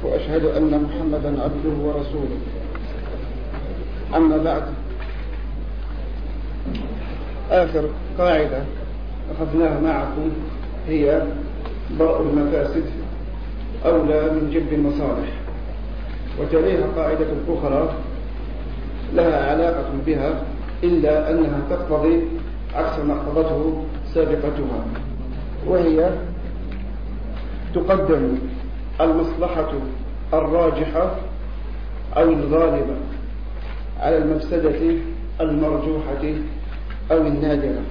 وأشهد أن محمدا عبده ورسوله. أما بعد، آخر قاعدة أخذناها معكم هي ضرء المفاسد أولى من جلب المصالح، وتليها قاعدة أخرى لها علاقة بها إلا أنها تقتضي عكس ما اقتضته سابقتها، وهي تقدم المصلحة الراجحة أو الغالبة على المفسدة المرجوحة أو النادرة.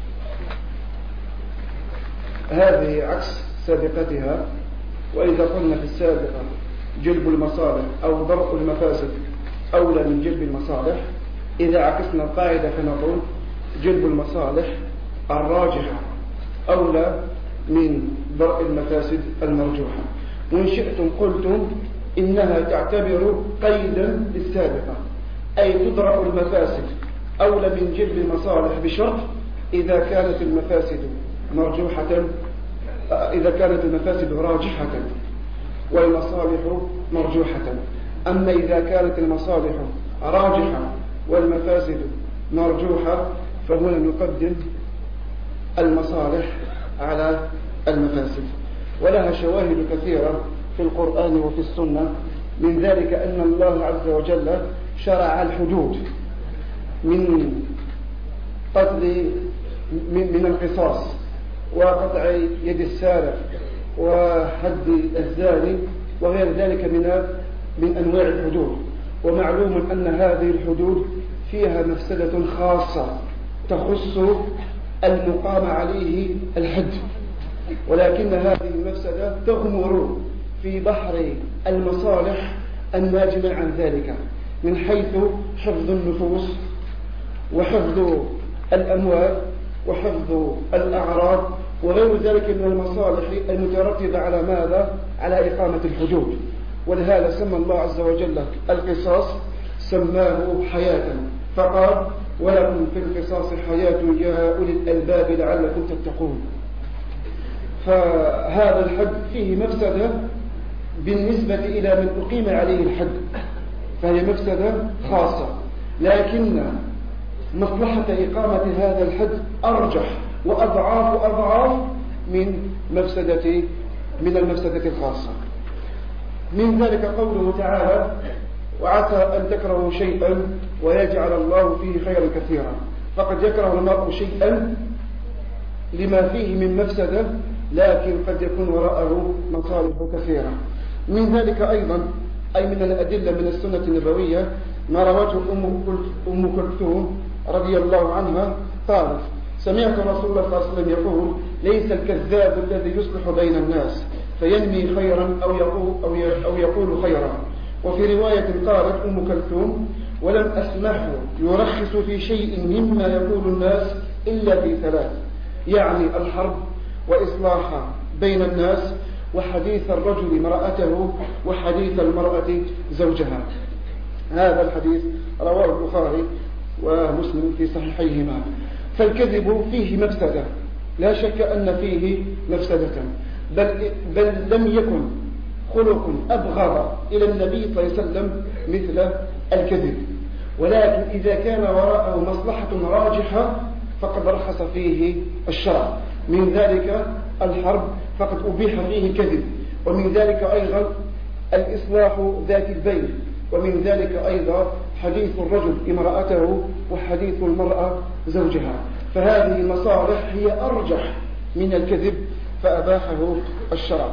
هذه عكس سابقتها. وإذا قلنا في السابقة جلب المصالح أو درء المفاسد أولى من جلب المصالح، إذا عكسنا القاعدة فنقول جلب المصالح الراجحة أولى من درء المفاسد المرجوحة. وإن شئتم قلتم إنها تعتبر قيدا للسابقة، أي تدرأ المفاسد أولى من جلب المصالح بشرط إذا كانت المفاسد مرجوحة، إذا كانت المفاسد راجحة والمصالح مرجوحة. أما إذا كانت المصالح راجحة والمفاسد مرجوحة فهنا نقدم المصالح على المفاسد. ولها شواهد كثيرة في القرآن وفي السنة، من ذلك أن الله عز وجل شرع الحدود من قتل من القصاص وقطع يد السارق وحد الزاني وغير ذلك من أنواع الحدود. ومعلوم أن هذه الحدود فيها مفسدة خاصة تخص المقام عليه الحد، ولكن هذه المفسدة تغمر في بحر المصالح الناجمة عن ذلك، من حيث حفظ النفوس وحفظ الأموال وحفظ الأعراض وغير ذلك من المصالح المترتبة على ماذا؟ على إقامة الحدود. ولهذا سمى الله عز وجل القصاص سماه حياة، فقال ولكم في القصاص حياة يا أولي الألباب لعلكم تتقون. فهذا الحد فيه مفسدة بالنسبة إلى من أقيم عليه الحد، فهي مفسدة خاصة، لكن مصلحة إقامة هذا الحد أرجح وأضعاف من المفسدة الخاصة. من ذلك قوله تعالى وعسى أن تكرهوا شيئا ويجعل الله فيه خيرا كثيرا. فقد يكره المرء شيئا لما فيه من مفسدة، لكن قد يكون وراءه مصالح كثيرة. من ذلك أيضا أي من الأدلة من السنة النبوية ما روته أم كلثوم رضي الله عنها قالت سمعت رسول الله صلى الله عليه وسلم يقول ليس الكذاب الذي يصلح بين الناس فينمي خيرا أو يقول خيرا. وفي رواية قالت أم كلثوم ولم أسمعه يرخص في شيء مما يقول الناس إلا في ثلاث، يعني الحرب وإصلاح بين الناس وحديث الرجل امرأته وحديث المرأة زوجها. هذا الحديث رواه البخاري ومسلم في صحيحيهما. فالكذب فيه مفسدة، لا شك أن فيه مفسدة، بل لم يكن خلق أبغض إلى النبي صلى الله عليه وسلم مثل الكذب. ولكن إذا كان وراءه مصلحة راجحة فقد رخص فيه الشرع. من ذلك الحرب فقد أبيح فيه الكذب، ومن ذلك أيضا الإصلاح ذات البين، ومن ذلك أيضا حديث الرجل امرأته وحديث المرأة زوجها. فهذه المصالح هي أرجح من الكذب فأباحه الشرع.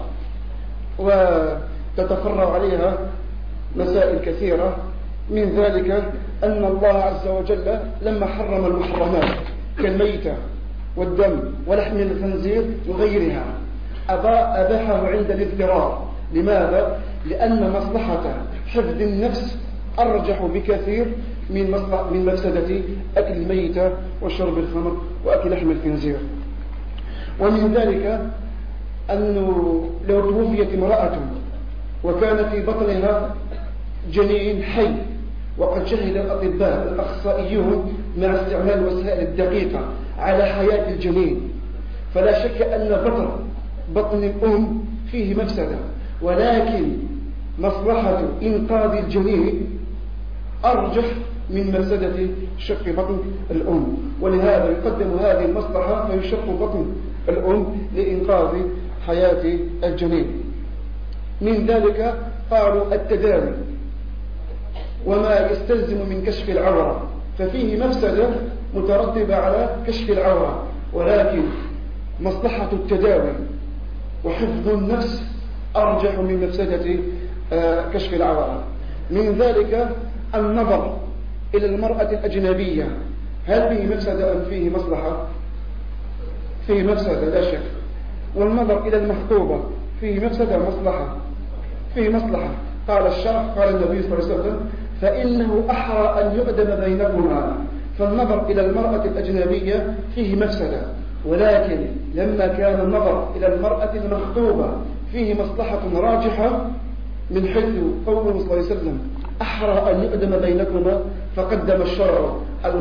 وتتفرع عليها مسائل كثيرة، من ذلك أن الله عز وجل لما حرم المحرمات كالميتة والدم ولحم الخنزير وغيرها أباحه عند الاضطرار. لماذا؟ لأن مصلحة حفظ النفس أرجح بكثير من مفسدة أكل الميتة وشرب الخمر وأكل لحم الخنزير. ومن ذلك أنه لو توفيت امرأة وكان في بطنها جنين حي وقد شهد الأطباء الأخصائيون مع استعمال الوسائل الدقيقة على حياة الجنين، فلا شك أن بطن الأم فيه مفسدة، ولكن مصلحة إنقاذ الجنين أرجح من مفسدة شق بطن الأم، ولهذا يقدم هذه المصلحة فيشق بطن الأم لإنقاذ حياة الجنين. من ذلك قالوا التداوي وما يستلزم من كشف العورة، ففيه مفسدة مترتبة على كشف العورة، ولكن مصلحة التداوي وحفظ النفس أرجح من مفسدة كشف العورة. من ذلك النظر إلى المرأة الأجنبية، هل فيه مفسدة أم فيه مصلحة؟ فيه مفسدة لا شك. والنظر إلى المخطوبة فيه مفسدة مصلحة؟ فيه مصلحة. قال الشرع، قال النبي صلى الله عليه وسلم: فإنه أحرى أن يؤدم بينكما. فالنظر إلى المرأة الأجنبية فيه مفسدة، ولكن لما كان النظر إلى المرأة المخطوبة فيه مصلحة راجحة من حيث قوله صلى الله عليه وسلم: أحرى أن يؤدم بينكما، فقدم الشرع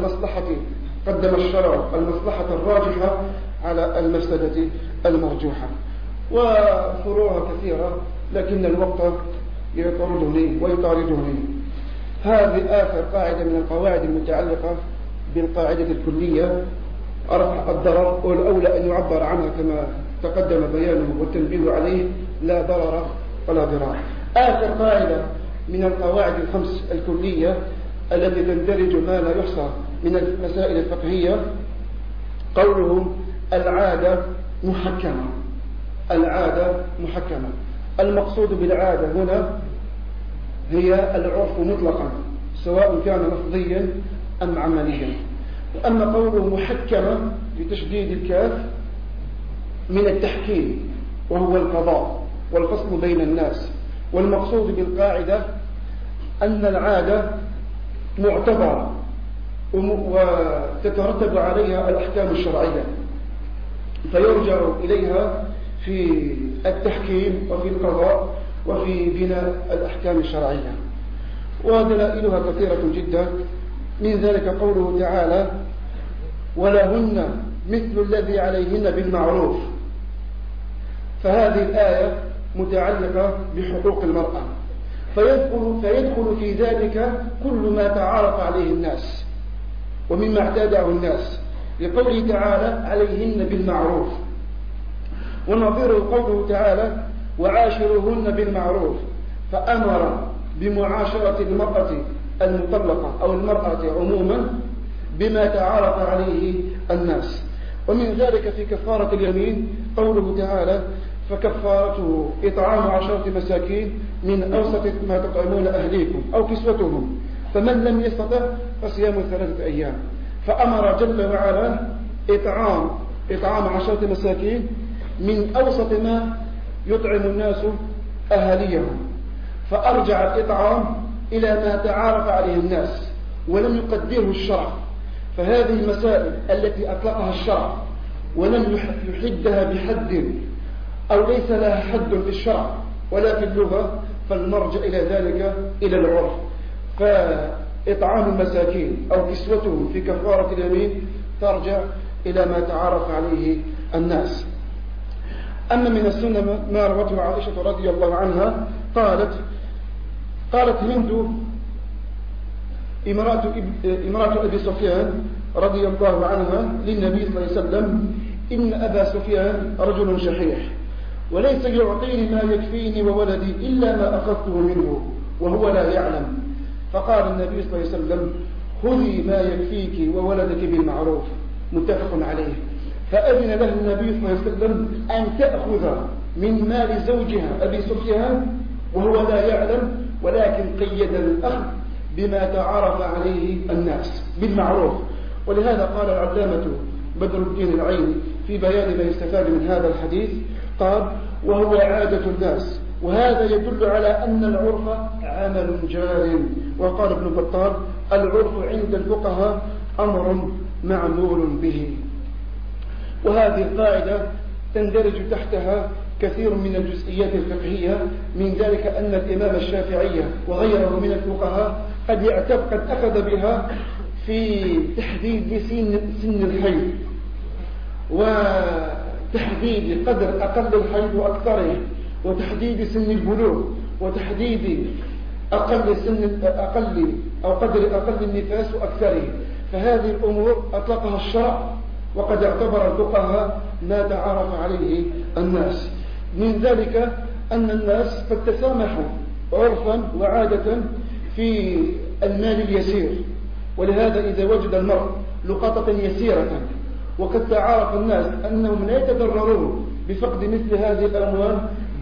المصلحة الراجحة على المفسدة المرجوحة. وفروعها كثيرة لكن الوقت يطاردني. هذه آخر قاعدة من القواعد المتعلقة بالقاعدة الكلية، رفع الضرر، والأولى أن يعبر عنها كما تقدم بيانه والتنبيه عليه: لا ضرر ولا ضرار. آخر قاعدة من القواعد الخمس الكلية التي تندرج ما لا يحصى من المسائل الفقهية، قولهم: العادة محكمة. المقصود بالعادة هنا هي العرف مطلقا، سواء كان لفظيا أم عمليا. وأما قوله محكمة بتشديد الكاف من التحكيم، وهو القضاء والفصل بين الناس. والمقصود بالقاعدة أن العادة معتبرة وتترتب عليها الأحكام الشرعية، فيرجع إليها في التحكيم وفي القضاء وفي بناء الأحكام الشرعية. ودلائلها كثيرة جدا. من ذلك قوله تعالى: ولهن مثل الذي عليهن بالمعروف. فهذه الآية متعلقة بحقوق المرأة، فيدخل في ذلك كل ما تعارف عليه الناس ومما اعتاده الناس، لقوله تعالى: عليهن بالمعروف. ونظيره قوله تعالى: وعاشروهن بالمعروف، فأمر بمعاشرة المرأة المطلقة أو المرأة عموما بما تعارف عليه الناس. ومن ذلك في كفارة اليمين قوله تعالى: فكفارته إطعام 10 مساكين من أوسط ما تطعمون أهليكم أو كسوتهم، فمن لم يستطع فصيام 3 أيام. فأمر جل وعلا إطعام 10 مساكين من أوسط ما يطعم الناس أهاليهم، فأرجع الإطعام إلى ما تعارف عليه الناس ولم يقدره الشرع. فهذه المسائل التي أطلقها الشرع ولم يحدها بحد أو ليس لها حد في الشرع ولا في اللغة، فالمرجع إلى ذلك إلى العرف. فإطعام المساكين أو كسوتهم في كفارة اليمين ترجع إلى ما تعارف عليه الناس. أما من السنة ما روته عائشة رضي الله عنها قالت هند امرأة أبي سفيان رضي الله عنها للنبي صلى الله عليه وسلم: إن أبا سفيان رجل شحيح وليس يعطيني ما يكفيني وولدي إلا ما أخذته منه وهو لا يعلم. فقال النبي صلى الله عليه وسلم: خذي ما يكفيك وولدك بالمعروف، متفق عليه. فأذن له النبي صلى الله عليه وسلم أن تأخذ من مال زوجها أبي سفيان وهو لا يعلم، ولكن قيد الأخذ بما تعارف عليه الناس بالمعروف. ولهذا قال العلامة بدر الدين العيني في بيان ما يستفاد من هذا الحديث، قال: وهو عادة الناس، وهذا يدل على أن العرف عمل جار. وقال ابن بطال: العرف عند الفقهاء أمر معمول به. وهذه القاعدة تندرج تحتها كثير من الجزئيات الفقهية، من ذلك أن الإمام الشافعي وغيره من الفقهاء قد أخذ بها في تحديد سن الحيض وتحديد قدر أقل الحيض وأكثره، وتحديد سن البلوغ وتحديد أقل أو قدر أقل النفاس وأكثره، فهذه الأمور أطلقها الشرع وقد اعتبر الفقهاء ما تعارف عليه الناس. من ذلك أن الناس قد تسامحوا عرفا وعادة في المال اليسير، ولهذا إذا وجد المرء لقطة يسيرة وقد تعارف الناس أنهم لا يتضررون بفقد مثل هذه الأموال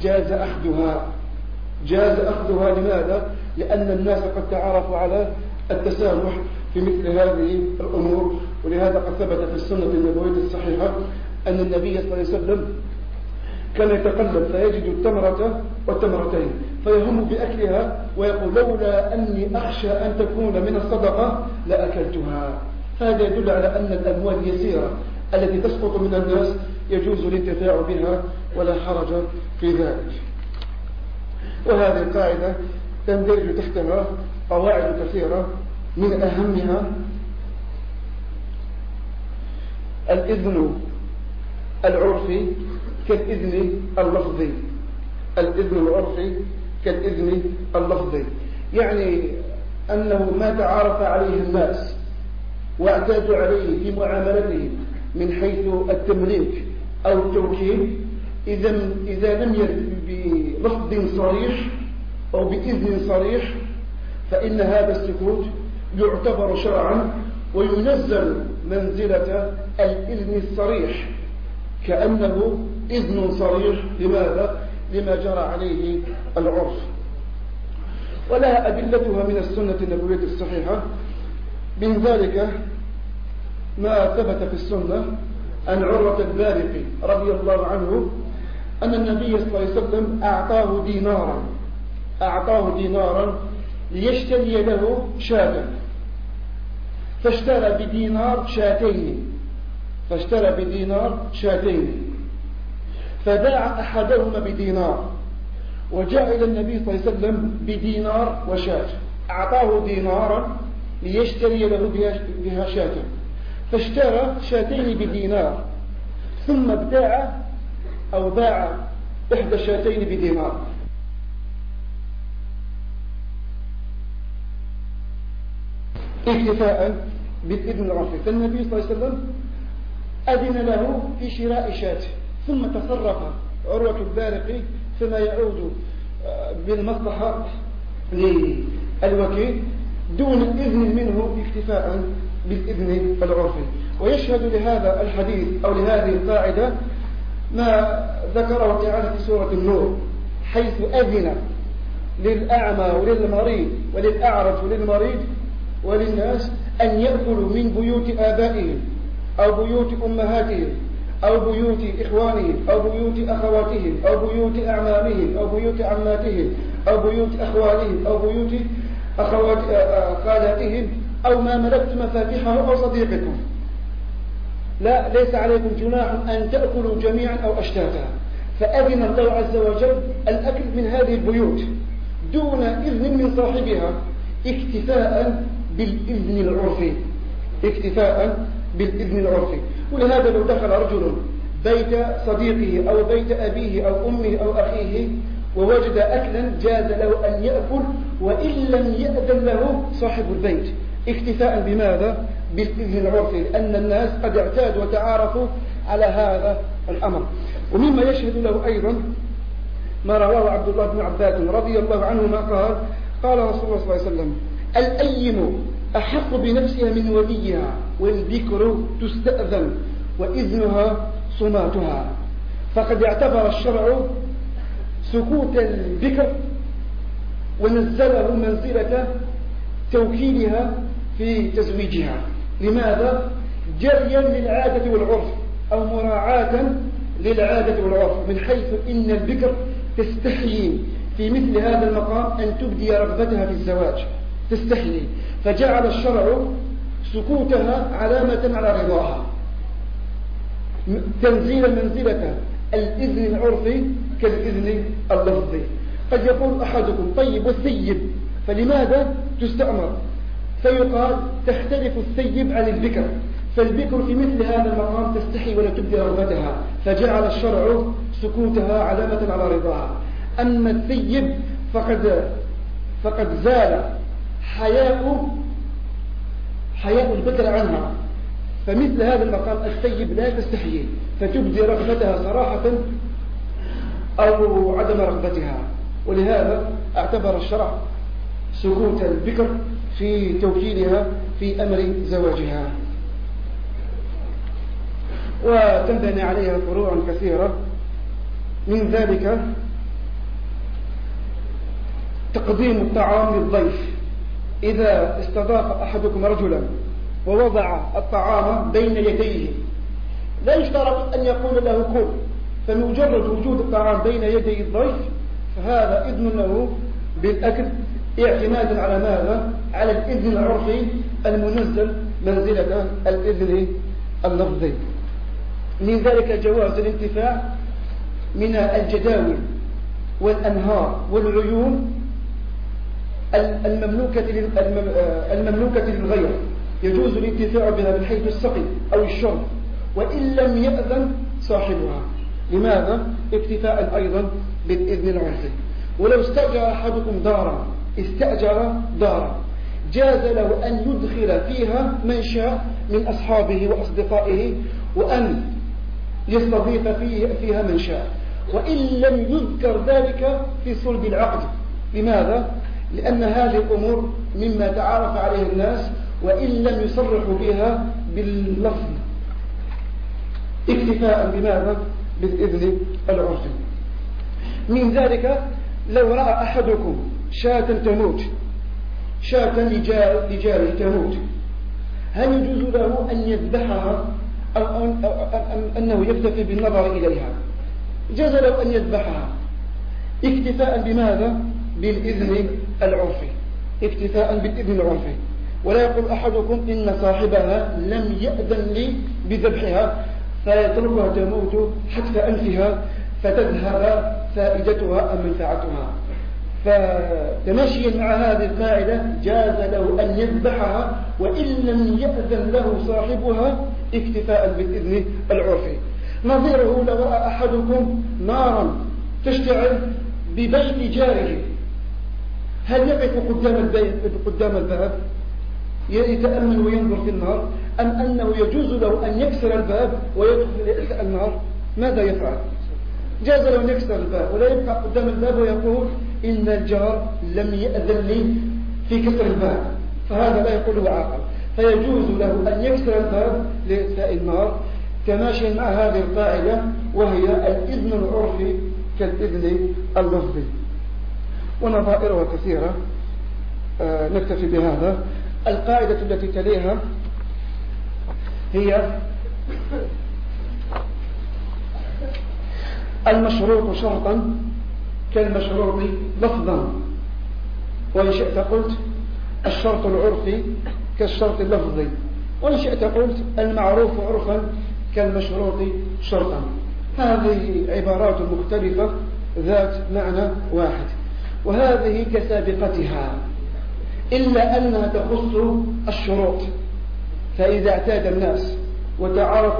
جاز أخذها. لماذا؟ لأن الناس قد تعارفوا على التسامح في مثل هذه الأمور. ولهذا قد ثبت في السنة النبوية الصحيحة أن النبي صلى الله عليه وسلم كان يتقلب فيجد التمرة والتمرتين فيهم بأكلها ويقول لولا أني أخشى أن تكون من الصدقة لأكلتها. هذا يدل على أن الأموال اليسيرة التي تسقط من الناس يجوز الانتفاع بها ولا حرج في ذلك. وهذه القاعدة تندرج تحتها قواعد كثيرة، من أهمها الإذن العرفي كالإذن اللفظي. الإذن العرفي كالإذن اللفظي يعني أنه ما تعارف عليه الناس واعتادوا عليه في معاملتهم من حيث التمليك أو التوكيل، إذا لم يرد بلفظ صريح أو بإذن صريح فإن هذا السكوت يعتبر شرعا وينزل منزلة الإذن الصريح كأنه إذن صريح. لماذا؟ لما جرى عليه العرف. ولها أدلتها من السنة النبوية الصحيحة. من ذلك ما ثبت في السنة عن عروة البارقي رضي الله عنه أن النبي صلى الله عليه وسلم أعطاه دينارا ليشتري له شاة، فاشترى بدينار شاتين فباع أحدهما بدينار وجاء إلى النبي صلى الله عليه وسلم بدينار وشاة. أعطاه دينارا ليشتري له بها شاة، فاشترى شاتين بدينار ثم باع إحدى الشاتين بدينار. اكتفاء بالإذن العرفي، فالنبي صلى الله عليه وسلم أذن له في شراء شاة، ثم تصرف عروة البارقي فيما يعود بالمصلحة للوكيل دون إذن منه اكتفاء بالإذن العرفي. ويشهد لهذا الحديث أو لهذه القاعدة ما ذكره تعالى في سورة النور، حيث أذن للأعمى وللمريض وللأعرج وللمريض وللناس أن يأكلوا من بيوت آبائهم أو بيوت أمهاتهم أو بيوت إخوانهم أو بيوت أخواتهم أو بيوت أعمامهم أو بيوت عماتهم أو بيوت أخوالهم أو بيوت خالاتهم أو ما ملكت مفاتيحه أو صديقكم. لا، ليس عليكم جناح أن تأكلوا جميعا أو أشتاتا. فأذن الله عز وجل الأكل من هذه البيوت دون إذن من صاحبها اكتفاء بالإذن العرفي. ولهذا لو دخل رجل بيت صديقه أو بيت أبيه أو أمه أو أخيه ووجد أكلا جاز له أن يأكل وإن لم يأذن له صاحب البيت، اكتفاء بماذا؟ بالإذن العرفي، لأن الناس قد اعتادوا وتعارفوا على هذا الأمر. ومما يشهد له أيضا ما رواه عبد الله بن عباس رضي الله عنهما قال رسول الله صلى الله عليه وسلم: الأيم أحق بنفسها من وليها، والبكر تستأذن وإذنها صماتها. فقد اعتبر الشرع سكوت البكر ونزله منزلة توكيلها في تزويجها. لماذا؟ جريا للعادة والعرف أو مراعاة للعادة والعرف، من حيث إن البكر تستحيي في مثل هذا المقام أن تبدي رغبتها في الزواج، تستحيي، فجعل الشرع سكوتها علامة على رضاها، تنزيل منزلة الإذن العرفي كالإذن اللفظي. قد يقول أحدكم: طيب والثيب فلماذا تستأمر؟ فيقال: تختلف الثيب عن البكر، فالبكر في مثل هذا المقام تستحي ولا تبدي رغبتها، فجعل الشرع سكوتها علامة على رضاها. أما الثيب فقد زال حياء البكر عنها، فمثل هذا المقام الثيب لا تستحيي فتبدي رغبتها صراحة أو عدم رغبتها، ولهذا اعتبر الشرع سكوت البكر في توكيلها في أمر زواجها. وتنبني عليها فروع كثيرة، من ذلك تقديم الطعام للضيف. إذا استضاف أحدكم رجلا ووضع الطعام بين يديه لا يشترط أن يقول له كل، فمجرد وجود الطعام بين يدي الضيف فهذا إذن له بالأكل، اعتمادا على ماذا؟ على الإذن العرفي المنزل منزلة الإذن اللفظي. من ذلك جواز الانتفاع من الجداول والأنهار والعيون المملوكة للغير، يجوز الانتفاع بها من حيث السقي أو الشرب وإن لم يأذن صاحبها. لماذا؟ اكتفاء أيضا بالإذن العرفي. ولو استأجر أحدكم دارا جاز له أن يدخل فيها من شاء من أصحابه وأصدقائه وأن يستضيف فيها من شاء، وإن لم يذكر ذلك في صلب العقد. لماذا؟ لأن هذه الأمور مما تعارف عليه الناس وإن لم يصرحوا بها باللفظ، اكتفاء بماذا؟ بالإذن العرفي. من ذلك لو رأى أحدكم شاة تموت، شاة لجاره تموت، هل يجوز له أن يذبحها أو أنه يكتفي بالنظر إليها؟ جاز له أن يذبحها اكتفاء بماذا؟ بالإذن العرفي، اكتفاء بالإذن العرفي. ولا يقول أحدكم إن صاحبها لم يأذن لي بذبحها فيتركها تموت حتف أنفها فتذهب فائدتها أم منفعتها. فتماشيا مع هذه القاعدة جاز له أن يذبحها وإن لم يأذن له صاحبها اكتفاء بالإذن العرفي. نظيره لو رأى أحدكم نارا تشتعل ببيت جاره، هل يقف قدام الباب يتأمل وينظر في النار، أم أنه يجوز له أن يكسر الباب ويدخل النار؟ ماذا يفعل؟ جاز له أن يكسر الباب ولا يبقى قدام الباب ويقول إن الجار لم يأذن لي في كسر الباب، فهذا لا يقوله عاقل. فيجوز له أن يكسر الباب لإطفاء النار تماشيا مع هذه القاعدة، وهي الإذن العرفي كالإذن اللفظي. ونظائرها كثيرة، نكتفي بهذا. القاعدة التي تليها هي المشروط شرطا كالمشروط لفظا، وإن شئت قلت الشرط العرفي كالشرط اللفظي، وإن شئت قلت المعروف عرفا كالمشروط شرطا. هذه عبارات مختلفة ذات معنى واحد، وهذه كسابقتها إلا أنها تخص الشروط. فإذا اعتاد الناس وتعارفوا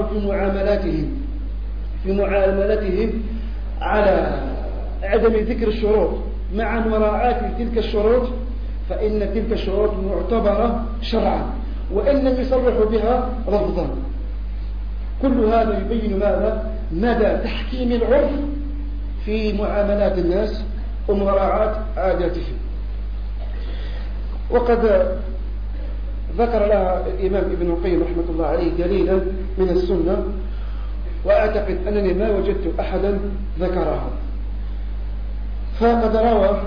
في معاملتهم على عدم ذكر الشروط مع مراعاة تلك الشروط، فإن تلك الشروط معتبرة شرعا وإن لم يصرحوا بها لفظا. كل هذا يبين ماذا؟ مدى تحكيم العرف في معاملات الناس ومراعاة عاداتهم. وقد ذكر لها الإمام ابن القيم رحمة الله عليه دليلا من السنة، وأعتقد أنني ما وجدت أحدا ذكرها. فقد روى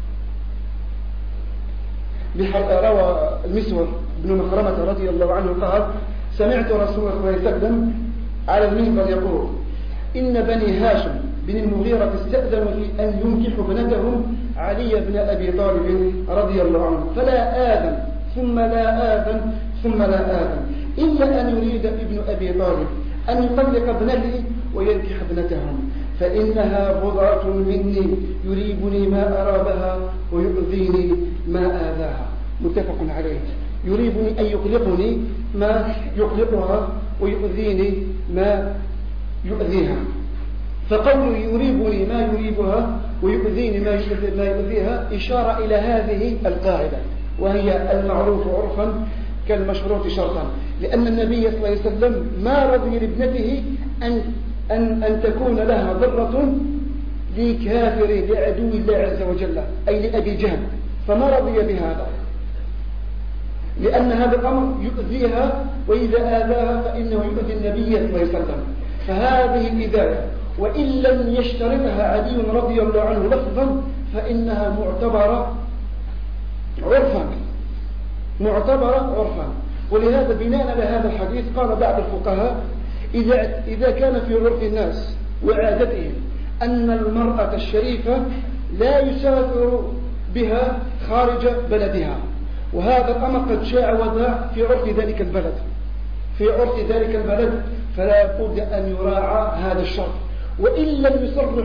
المسور بن مخرمة رضي الله عنه قال: سمعت رسول الله صلى الله عليه وسلم على المنبر يقول: إن بني هاشم بن المغيرة استأذنوا في أن ينكحوا ابنتهم علي بن أبي طالب رضي الله عنه، فلا آذن ثم لا آذن ثم لا آذن إلا أن يريد ابن أبي طالب أن يطلق ابنتي وينكح ابنتهم، فإنها بضعة مني يريبني ما أرابها ويؤذيني ما آذاها. متفق عليه. يريبني أن يقلقني ما يقلقها ويؤذيني ما يؤذيها. فقول يريبني ما يريبها ويؤذيني ما يؤذيها، إشارة إلى هذه القاعدة، وهي المعروف عرفا كالمشروط شرطا، لأن النبي صلى الله عليه وسلم ما رضي لابنته أن تكون لها ضرة لكافر لعدو الله عز وجل، أي لأبي جهل، فما رضي بهذا، لأن هذا الأمر يؤذيها، وإذا آذاها فإنه يؤذي النبي صلى الله عليه وسلم. فهذه الإذاية وإن لم يشترطها علي رضي الله عنه لفظا فإنها معتبرة عرفا. ولهذا بناء على هذا الحديث قال بعض الفقهاء إذا كان في عرف الناس وعادتهم أن المرأة الشريفة لا يسافر بها خارج بلدها، وهذا الأمر قد شاع وذاع في عرف ذلك البلد، فلا بد أن يراعى هذا الشرط، وإن لم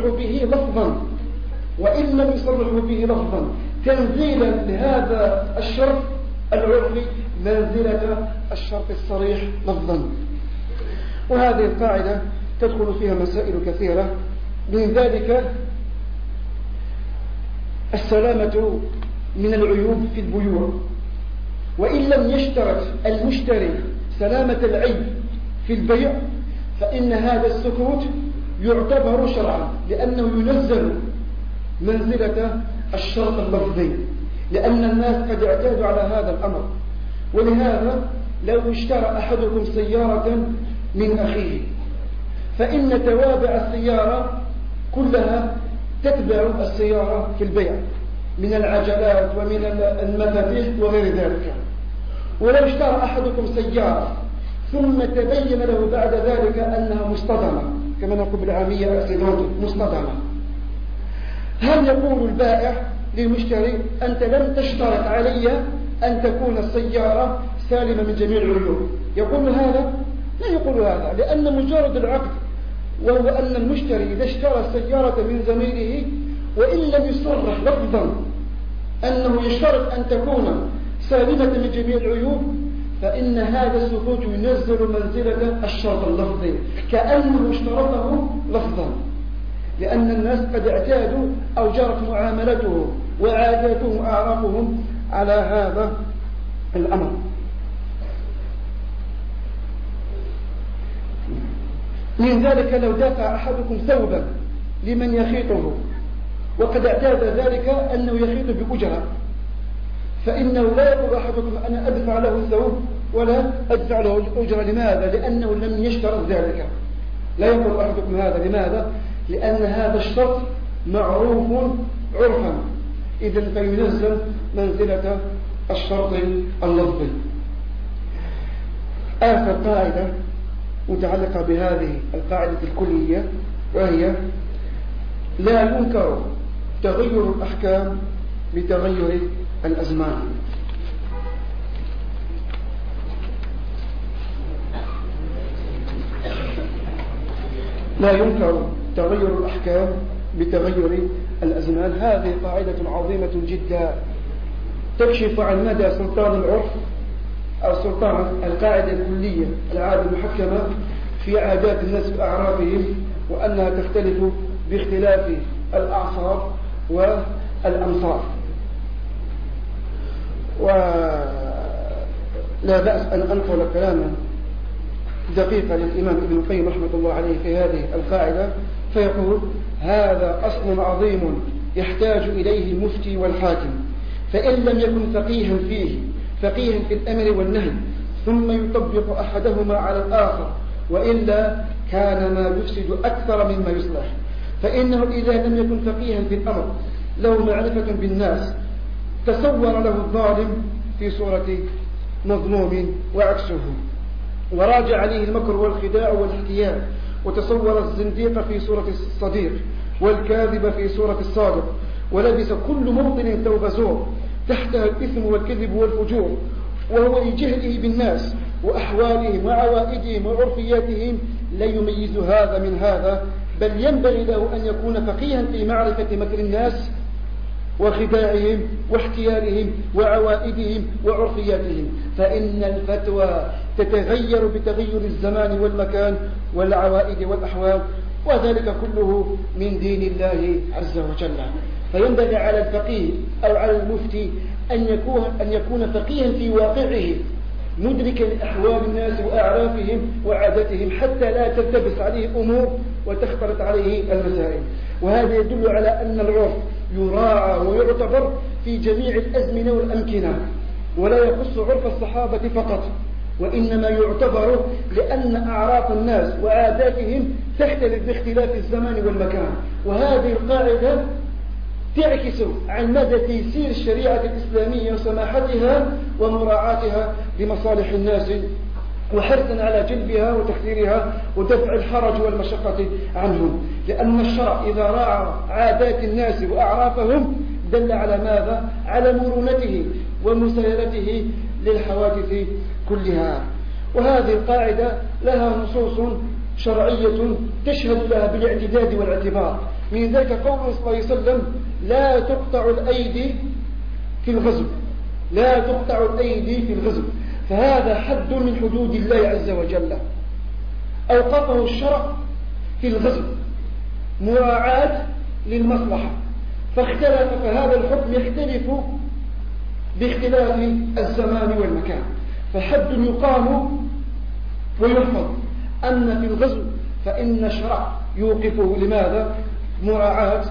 يصرحوا به لفظا تنزيلا لهذا الشرط العرفي منزلة الشرط الصريح لفظا. وهذه القاعدة تدخل فيها مسائل كثيرة، من ذلك السلامة من العيوب في البيوع، وإن لم يشترط المشتري سلامة العيب في البيع فإن هذا السكوت يعتبر شرعا، لأنه ينزل منزلة الشرط اللفظي، لأن الناس قد اعتادوا على هذا الأمر. ولهذا لو اشترى أحدكم سيارة من أخيه فإن توابع السيارة كلها تتبع السيارة في البيع من العجلات ومن المفاتيح وغير ذلك. ولو اشترى أحدكم سيارة ثم تبين له بعد ذلك أنها مصطدمة، كما نقول بالعامية مصطدمة، هل يقول البائع للمشتري أنت لم تشترط علي أن تكون السيارة سالمة من جميع العيوب؟ يقول هذا؟ لا يقول هذا، لأن مجرد العقد، وهو أن المشتري إذا اشترى سيارة من زميله وإن لم يصرح لفظا أنه يشترط أن تكون سالمة من جميع العيوب فإن هذا السكوت ينزل منزلة الشرط اللفظي كأنه اشترطه لفظا، لأن الناس قد اعتادوا أو جرت معاملتهم وعاداتهم وأعرافهم على هذا الأمر. من ذلك لو دافع أحدكم ثوبا لمن يخيطه وقد اعتاد ذلك أنه يخيط بأجرة، فإنه لا يقول أحدكم أنا أدفع له الثوب ولا أدفع له الأجرة. لماذا؟ لأنه لم يشترط ذلك. لا يقول أحدكم هذا. لماذا؟ لأن هذا الشرط معروف عرفا، إذن فينزل منزلة الشرط اللفظي. آخر قاعدة متعلقة بهذه القاعدة الكلية، وهي لا ينكر تغير الأحكام بتغير الأزمان. لا ينكر تغير الأحكام بتغير الأزمان. هذه قاعدة عظيمة جدا تكشف عن مدى سلطان العرف أو سلطان القاعدة الكلية العادة المحكمة في عادات الناس وأعرافهم، وأنها تختلف باختلاف الأعصار والأمصار. ولا بأس أن أنقل كلاما دقيقا للإمام ابن القيم رحمة الله عليه في هذه القاعدة، فيقول هذا أصل عظيم يحتاج إليه المفتي والحاكم، فإن لم يكن فقيها فيه فقيها في الأمر والنهي ثم يطبق أحدهما على الآخر، وإلا كان ما يفسد أكثر مما يصلح. فإنه إذا لم يكن فقيها في الأمر له معرفة بالناس تصور له الظالم في صورة مظلوم وعكسه، وراجع عليه المكر والخداع والاحتيال، وتصور الزنديق في صورة الصديق والكاذب في صورة الصادق، ولبس كل موطن ثوب زور تحتها الإثم والكذب والفجور، وهو لجهله بالناس وأحوالهم وعوائدهم وعرفياتهم لا يميز هذا من هذا، بل ينبغي له أن يكون فقيها في معرفة مكر الناس وخداعهم واحتيالهم وعوائدهم وعرفياتهم، فإن الفتوى تتغير بتغير الزمان والمكان والعوائد والأحوال، وذلك كله من دين الله عز وجل. فينبغي على الفقيه أو على المفتي أن يكون فقيها في واقعه، مدركا لأحوال الناس وأعرافهم وعاداتهم، حتى لا تلتبس عليه أمور وتختلط عليه المسائل. وهذا يدل على أن العرف يراعى ويعتبر في جميع الأزمنة والأمكنة، ولا يخص عرف الصحابة فقط، وإنما يعتبر لأن أعراف الناس وعاداتهم تختلف باختلاف الزمان والمكان. وهذه القاعدة تعكس عن مدى تيسير الشريعة الإسلامية وسماحتها ومراعاتها لمصالح الناس، وحرصا على جلبها وتكثيرها ودفع الحرج والمشقة عنهم. لأن الشرع إذا راعى عادات الناس وأعرافهم دل على ماذا؟ على مرونته ومسايرته للحوادث كلها. وهذه القاعدة لها نصوص شرعية تشهد لها بالاعتداد والاعتبار. من ذلك قوله صلى الله عليه وسلم: لا تقطع الأيدي في الغزو، لا تقطع الأيدي في الغزو. فهذا حد من حدود الله عز وجل أوقفه الشرع في الغزو مراعاة للمصلحة، فهذا الحكم يختلف باختلاف الزمان والمكان، فحد يقام ويحفظ. أما في الغزو فإن الشرع يوقفه لماذا؟ مراعاة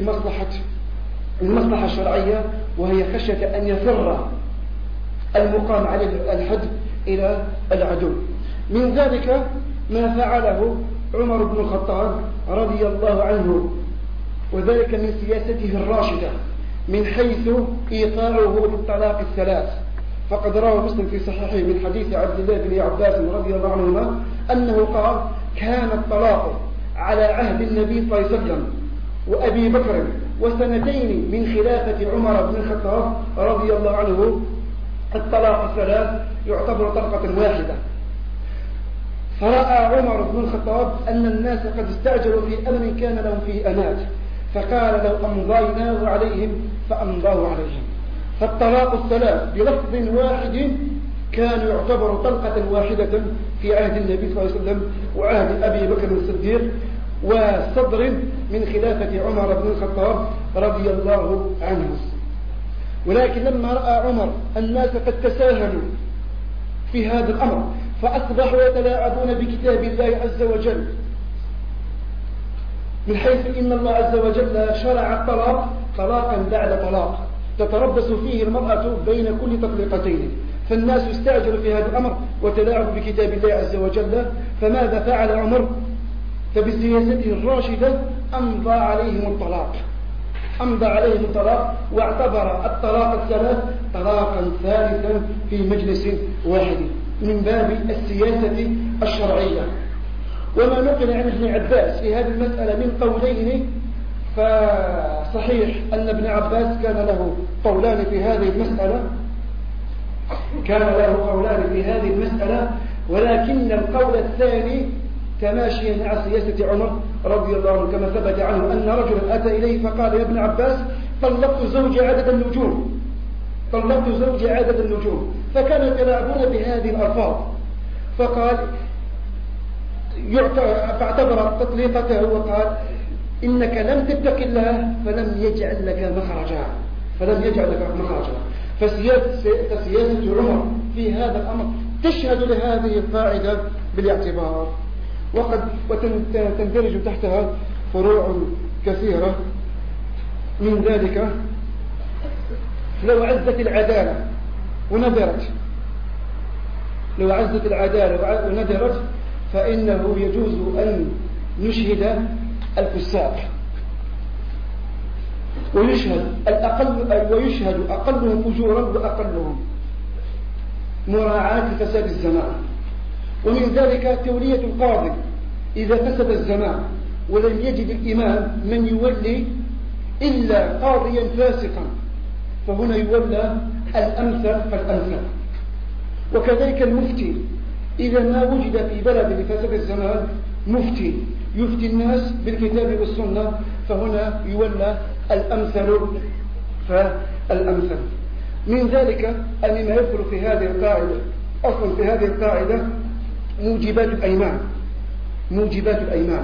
المصلحة الشرعية، وهي خشية أن يفر المقام عليه الحد إلى العدو. من ذلك ما فعله عمر بن الخطاب رضي الله عنه، وذلك من سياسته الراشدة من حيث إيقاعه للطلاق الثلاث. فقد روى مسلم في صحيحه من حديث عبد الله بن عباس رضي الله عنهما أنه قال: كان الطلاق على عهد النبي صلى الله عليه وسلم وأبي بكر وسنتين من خلافة عمر بن الخطاب رضي الله عنه الطلاق الثلاث يعتبر طلقة واحدة. فرأى عمر بن الخطاب أن الناس قد استعجلوا في أمر كان لهم فيه أنات، فقال: لو أمضيناه عليهم فأمضاه عليهم. فالطلاق الثلاث بلفظ واحد كان يعتبر طلقة واحدة في عهد النبي صلى الله عليه وسلم وعهد أبي بكر الصديق وصدر من خلافة عمر بن الخطاب رضي الله عنه. ولكن لما رأى عمر الناس قد تساهلوا في هذا الأمر فأصبحوا يتلاعبون بكتاب الله عز وجل، من حيث إن الله عز وجل شرع الطلاق طلاقا بعد طلاق تتربص فيه المرأة بين كل تطليقتين، فالناس استعجلوا في هذا الأمر وتلاعبوا بكتاب الله عز وجل. فماذا فعل عمر؟ فبسياسته الراشدة أمضى عليهم الطلاق واعتبر الطلاق الثلاث طلاقا ثالثا في مجلس واحد من باب السياسة الشرعية. وما نقل عن ابن عباس في هذه المسألة من قولين، فصحيح أن ابن عباس كان له قولان في هذه المسألة، ولكن القول الثاني تماشيا مع سياسة عمر رضي الله عنه، كما ثبت عنه أن رجلا أتى إليه فقال: يا ابن عباس، طلقت زوجي عدد النجوم. فكانوا يتلاعبون بهذه الألفاظ، فاعتبر تطليقته وقال: إنك لم تتق الله فلم يجعل لك مخرجا. فسياسة عمر في هذا الأمر تشهد لهذه القاعدة بالاعتبار، وتندرج تحتها فروع كثيرة. من ذلك لو عزت العدالة وندرت فإنه يجوز أن نشهد الفساق ويشهد أقلهم فجورا وأقلهم مراعاة فساد الزمان. ومن ذلك تولية القاضي إذا فسد الزمان ولم يجد الإمام من يولي إلا قاضيا فاسقا، فهنا يولى الأمثل فالأمثل. وكذلك المفتي إذا ما وجد في بلد لفساد الزمان مفتي يفتي الناس بالكتاب والسنة، فهنا يولى الأمثل فالأمثل. من ذلك أن ما يدخل في هذه القاعدة أصلا في هذه القاعدة موجبات الأيمان.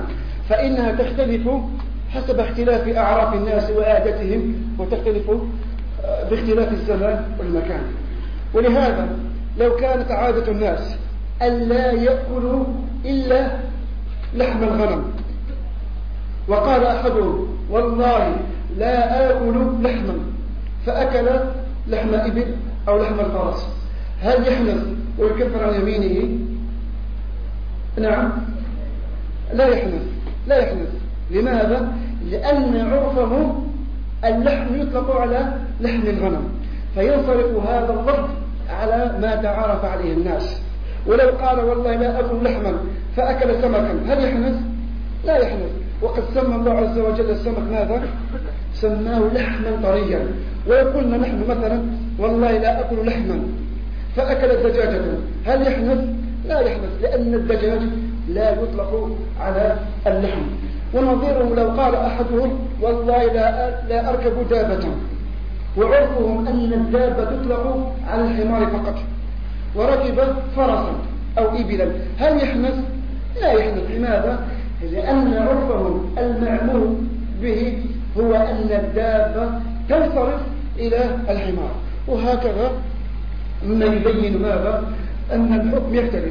فإنها تختلف حسب اختلاف أعراف الناس وعادتهم، وتختلف باختلاف الزمان والمكان. ولهذا لو كانت عادة الناس ألا يأكلوا إلا لحم الغنم، وقال أحدهم والله لا آكل لحما، فأكل لحم إبل أو لحم الفرس، هل يحنث ويكفر عن يمينه؟ نعم، لا يحنث. لماذا؟ لأن عرفه اللحم يطلق على لحم الغنم، فينصرف هذا اللفظ على ما تعارف عليه الناس. ولو قال والله لا أكل لحما فأكل سمكا، هل يحنث؟ لا يحنث. وقد سمى الله عز وجل السمك ماذا؟ سماه لحما طريا. ولو قلنا نحن مثلا والله لا أكل لحما فأكل دجاجة، هل يحنث؟ لا يحنث، لأن الدجاج لا يطلق على اللحم. ونظيره لو قال أحدهم والله لا أركب دابة، وعرفهم أن الدابة تطلق على الحمار فقط، وركب فرسا أو إبلا، هل يحنث؟ لا يحنث. لماذا؟ لأن عرفهم المعمول به هو أن الدابة تنصرف إلى الحمار. وهكذا مما يبين ماذا؟ أن الحكم يختلف.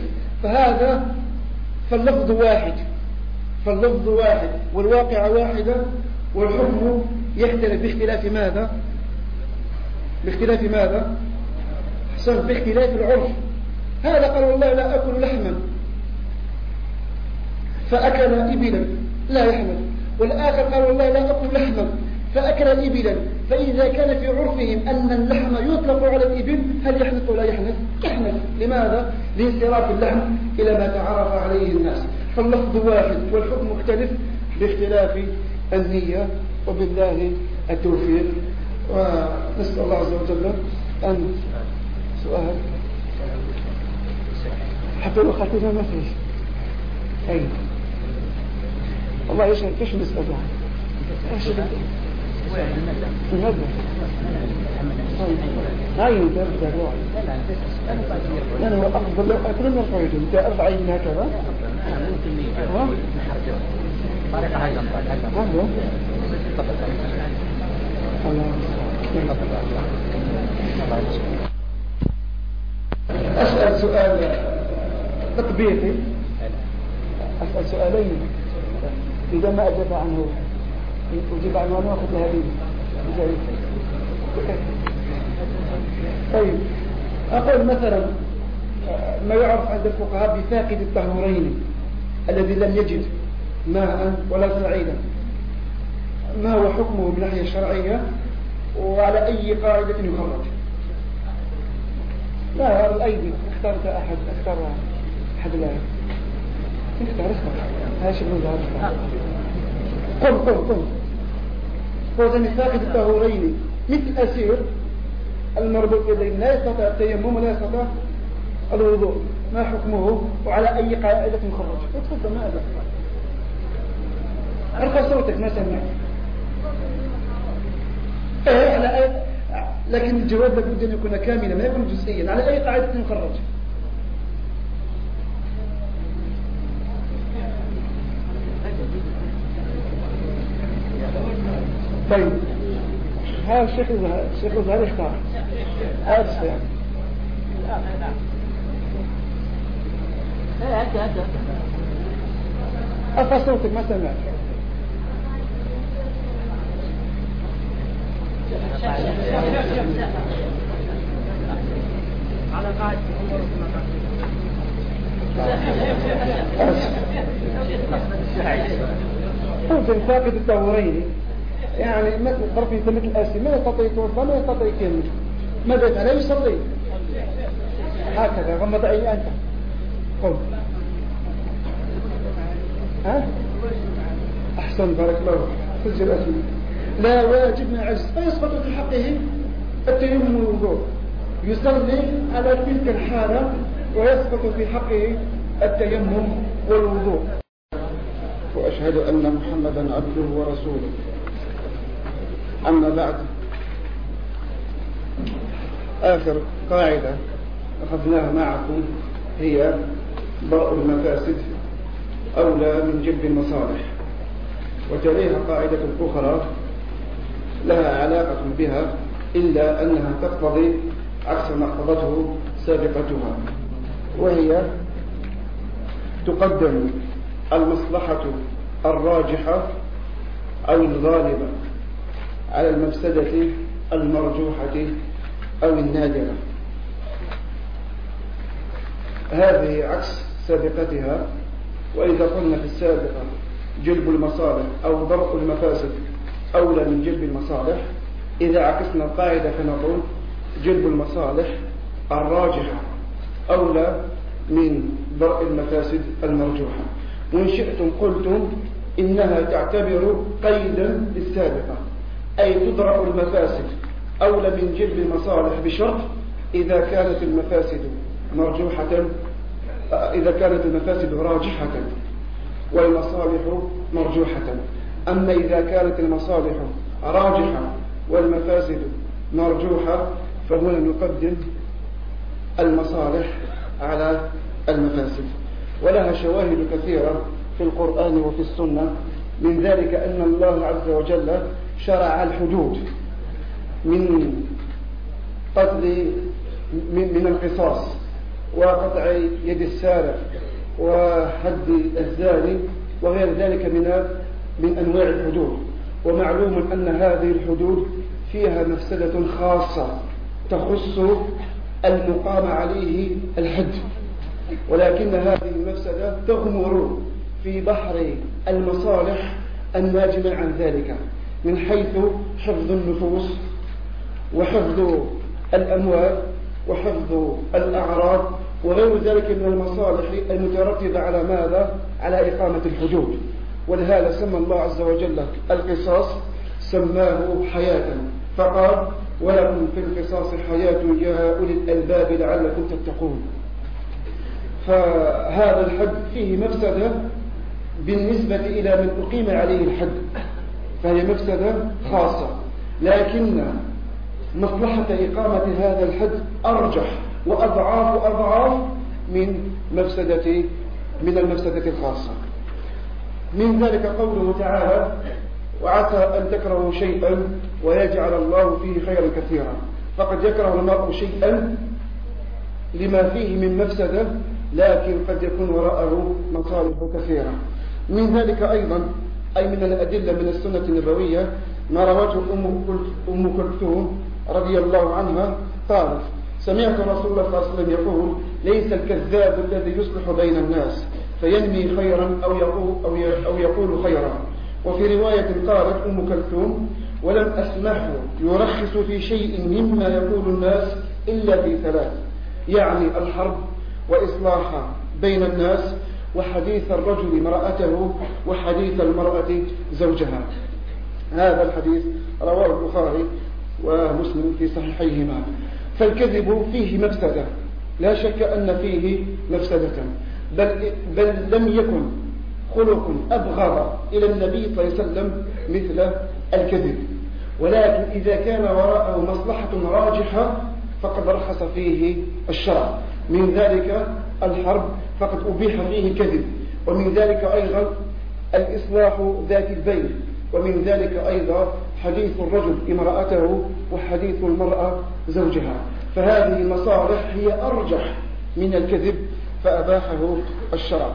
فاللفظ واحد والواقع واحدة، والحكم يختلف باختلاف ماذا؟ باختلاف العرف. هذا قال والله لا أكل لحما فأكل إبلا، لا يحنث. والآخر قال والله لا أكل لحما فأكل إبلا. فإذا كان في عرفهم أن اللحم يطلق على الإبل، هل يحنث ولا يحنث؟ يحنث. لماذا؟ لانصراف اللحم إلى ما تعرف عليه الناس. فاللفظ واحد والحكم مختلف باختلاف النية. وبالله التوفيق. ونسأل الله عز وجل أن سؤال حتى لو خطينا ما فيش أي والله إيش نسأل إيش المادة هاي انت ابدا الواحد انا هو افضل لو اكلنا الفوائد انت 40 هكذا ممكن نحرك طريقه هاي أسأل سؤال تطبيقي، أسأل سؤالين إذا ما أجاب عنه أجيب عنه وأنا أخذ لها طيب أقول مثلا ما يعرف عند الفقهاء بفاقد الطهورين الذي لم يجد ماء ولا سعيدا، ما هو حكمه من ناحية الشرعية وعلى أي قاعدة يخرج؟ لا هذا الأيدي اخترت أحد لا اختار هاش المنزل قم فوزن فاقد الطهورين مثل أسير المربوط يدين لا يستطيع التيمم ولا يستطيع الوضوء، ما حكمه وعلى أي قاعدة يخرج؟ تفضل ماذا؟ أرخى صوتك ما سمعت. لكن الجواب لابد أن يكون كاملا ما يكون جزئيا. على أي قاعدة يخرج؟ طيب هذا الشيخ الزهري اختار هذا الشيخ أرفع صوتك ما سمعت. على قاعدة فاقد الطهورين يعني طرف مثل الأسي ما يستطيع يتوضا ما يستطيع يكمل، ماذا يفعل؟ لا يصلي هكذا. غمض عيني أنت قم. ها أحسن بارك الله سجل أسمي. لا واجب مع عجز فيسقط في حقه التيمم والوضوء، يصلي على تلك الحالة ويسقط في حقه التيمم والوضوء. وأشهد أن محمدا عبده ورسوله. أما بعد، آخر قاعدة أخذناها معكم هي ضرء المفاسد أولى من جلب المصالح. وتليها قاعدة أخرى لها علاقة بها إلا أنها تقتضي عكس ما اقتضته سابقتها، وهي تقدم المصلحة الراجحة أو الغالبة على المفسدة المرجوحة أو النادرة. هذه عكس سابقتها. وإذا قلنا في السابقة جلب المصالح أو درء المفاسد أولى من جلب المصالح، إذا عكسنا القاعدة فنقول جلب المصالح الراجحة أولى من درء المفاسد المرجوحة. وإن شئتم قلتم إنها تعتبر قيدا للسابقة، أي تدرأ المفاسد أولى من جلب المصالح بشرط إذا كانت المفاسد مرجوحة، إذا كانت المفاسد راجحة والمصالح مرجوحة. أما إذا كانت المصالح راجحة والمفاسد مرجوحة فهنا نقدم المصالح على المفاسد. ولها شواهد كثيرة في القرآن وفي السنة، من ذلك أن الله عز وجل شرع الحدود من قتل من القصاص وقطع يد السارق وحد الزاني وغير ذلك من أنواع الحدود. ومعلوم أن هذه الحدود فيها مفسدة خاصة تخص المقام عليه الحد، ولكن هذه المفسدة تغمر في بحر المصالح الناجمة عن ذلك، من حيث حفظ النفوس وحفظ الأموال وحفظ الأعراض وغير ذلك من المصالح المترتبة على ماذا؟ على إقامة الحدود. ولهذا سمى الله عز وجل القصاص سماه حياة، فقال ولكم في القصاص حياة يا أولي الألباب لعلكم تتقون. فهذا الحد فيه مفسدة بالنسبة إلى من أقيم عليه الحد، فهي مفسدة خاصة، لكن مصلحة إقامة هذا الحد أرجح وأضعاف من المفسدة الخاصة. من ذلك قوله تعالى وعسى أن تكرهوا شيئا ويجعل الله فيه خيرا كثيرا. فقد يكره المرء شيئا لما فيه من مفسدة، لكن قد يكون وراءه مصالح كثيرة. من ذلك أيضا أي من الأدلة من السنة النبوية ما روته أم كلثوم رضي الله عنها قالت سمعت رسول الله صلى الله عليه وسلم يقول ليس الكذاب الذي يصلح بين الناس فينمي خيرا أو يقول خيرا. وفي رواية قالت أم كلثوم ولم أسمعه يرخص في شيء مما يقول الناس إلا في ثلاث، يعني الحرب وإصلاح بين الناس وحديث الرجل امرأته وحديث المرأة زوجها. هذا الحديث رواه البخاري ومسلم في صحيحيهما. فالكذب فيه مفسدة، لا شك أن فيه مفسدة، بل لم يكن خلق أبغض إلى النبي صلى الله عليه وسلم مثل الكذب، ولكن إذا كان وراءه مصلحة راجحة فقد رخص فيه الشرع. من ذلك الحرب فقد أبيح فيه الكذب، ومن ذلك أيضا الإصلاح ذات البين، ومن ذلك أيضا حديث الرجل امرأته وحديث المرأة زوجها. فهذه المصالح هي أرجح من الكذب فأباحه الشرع.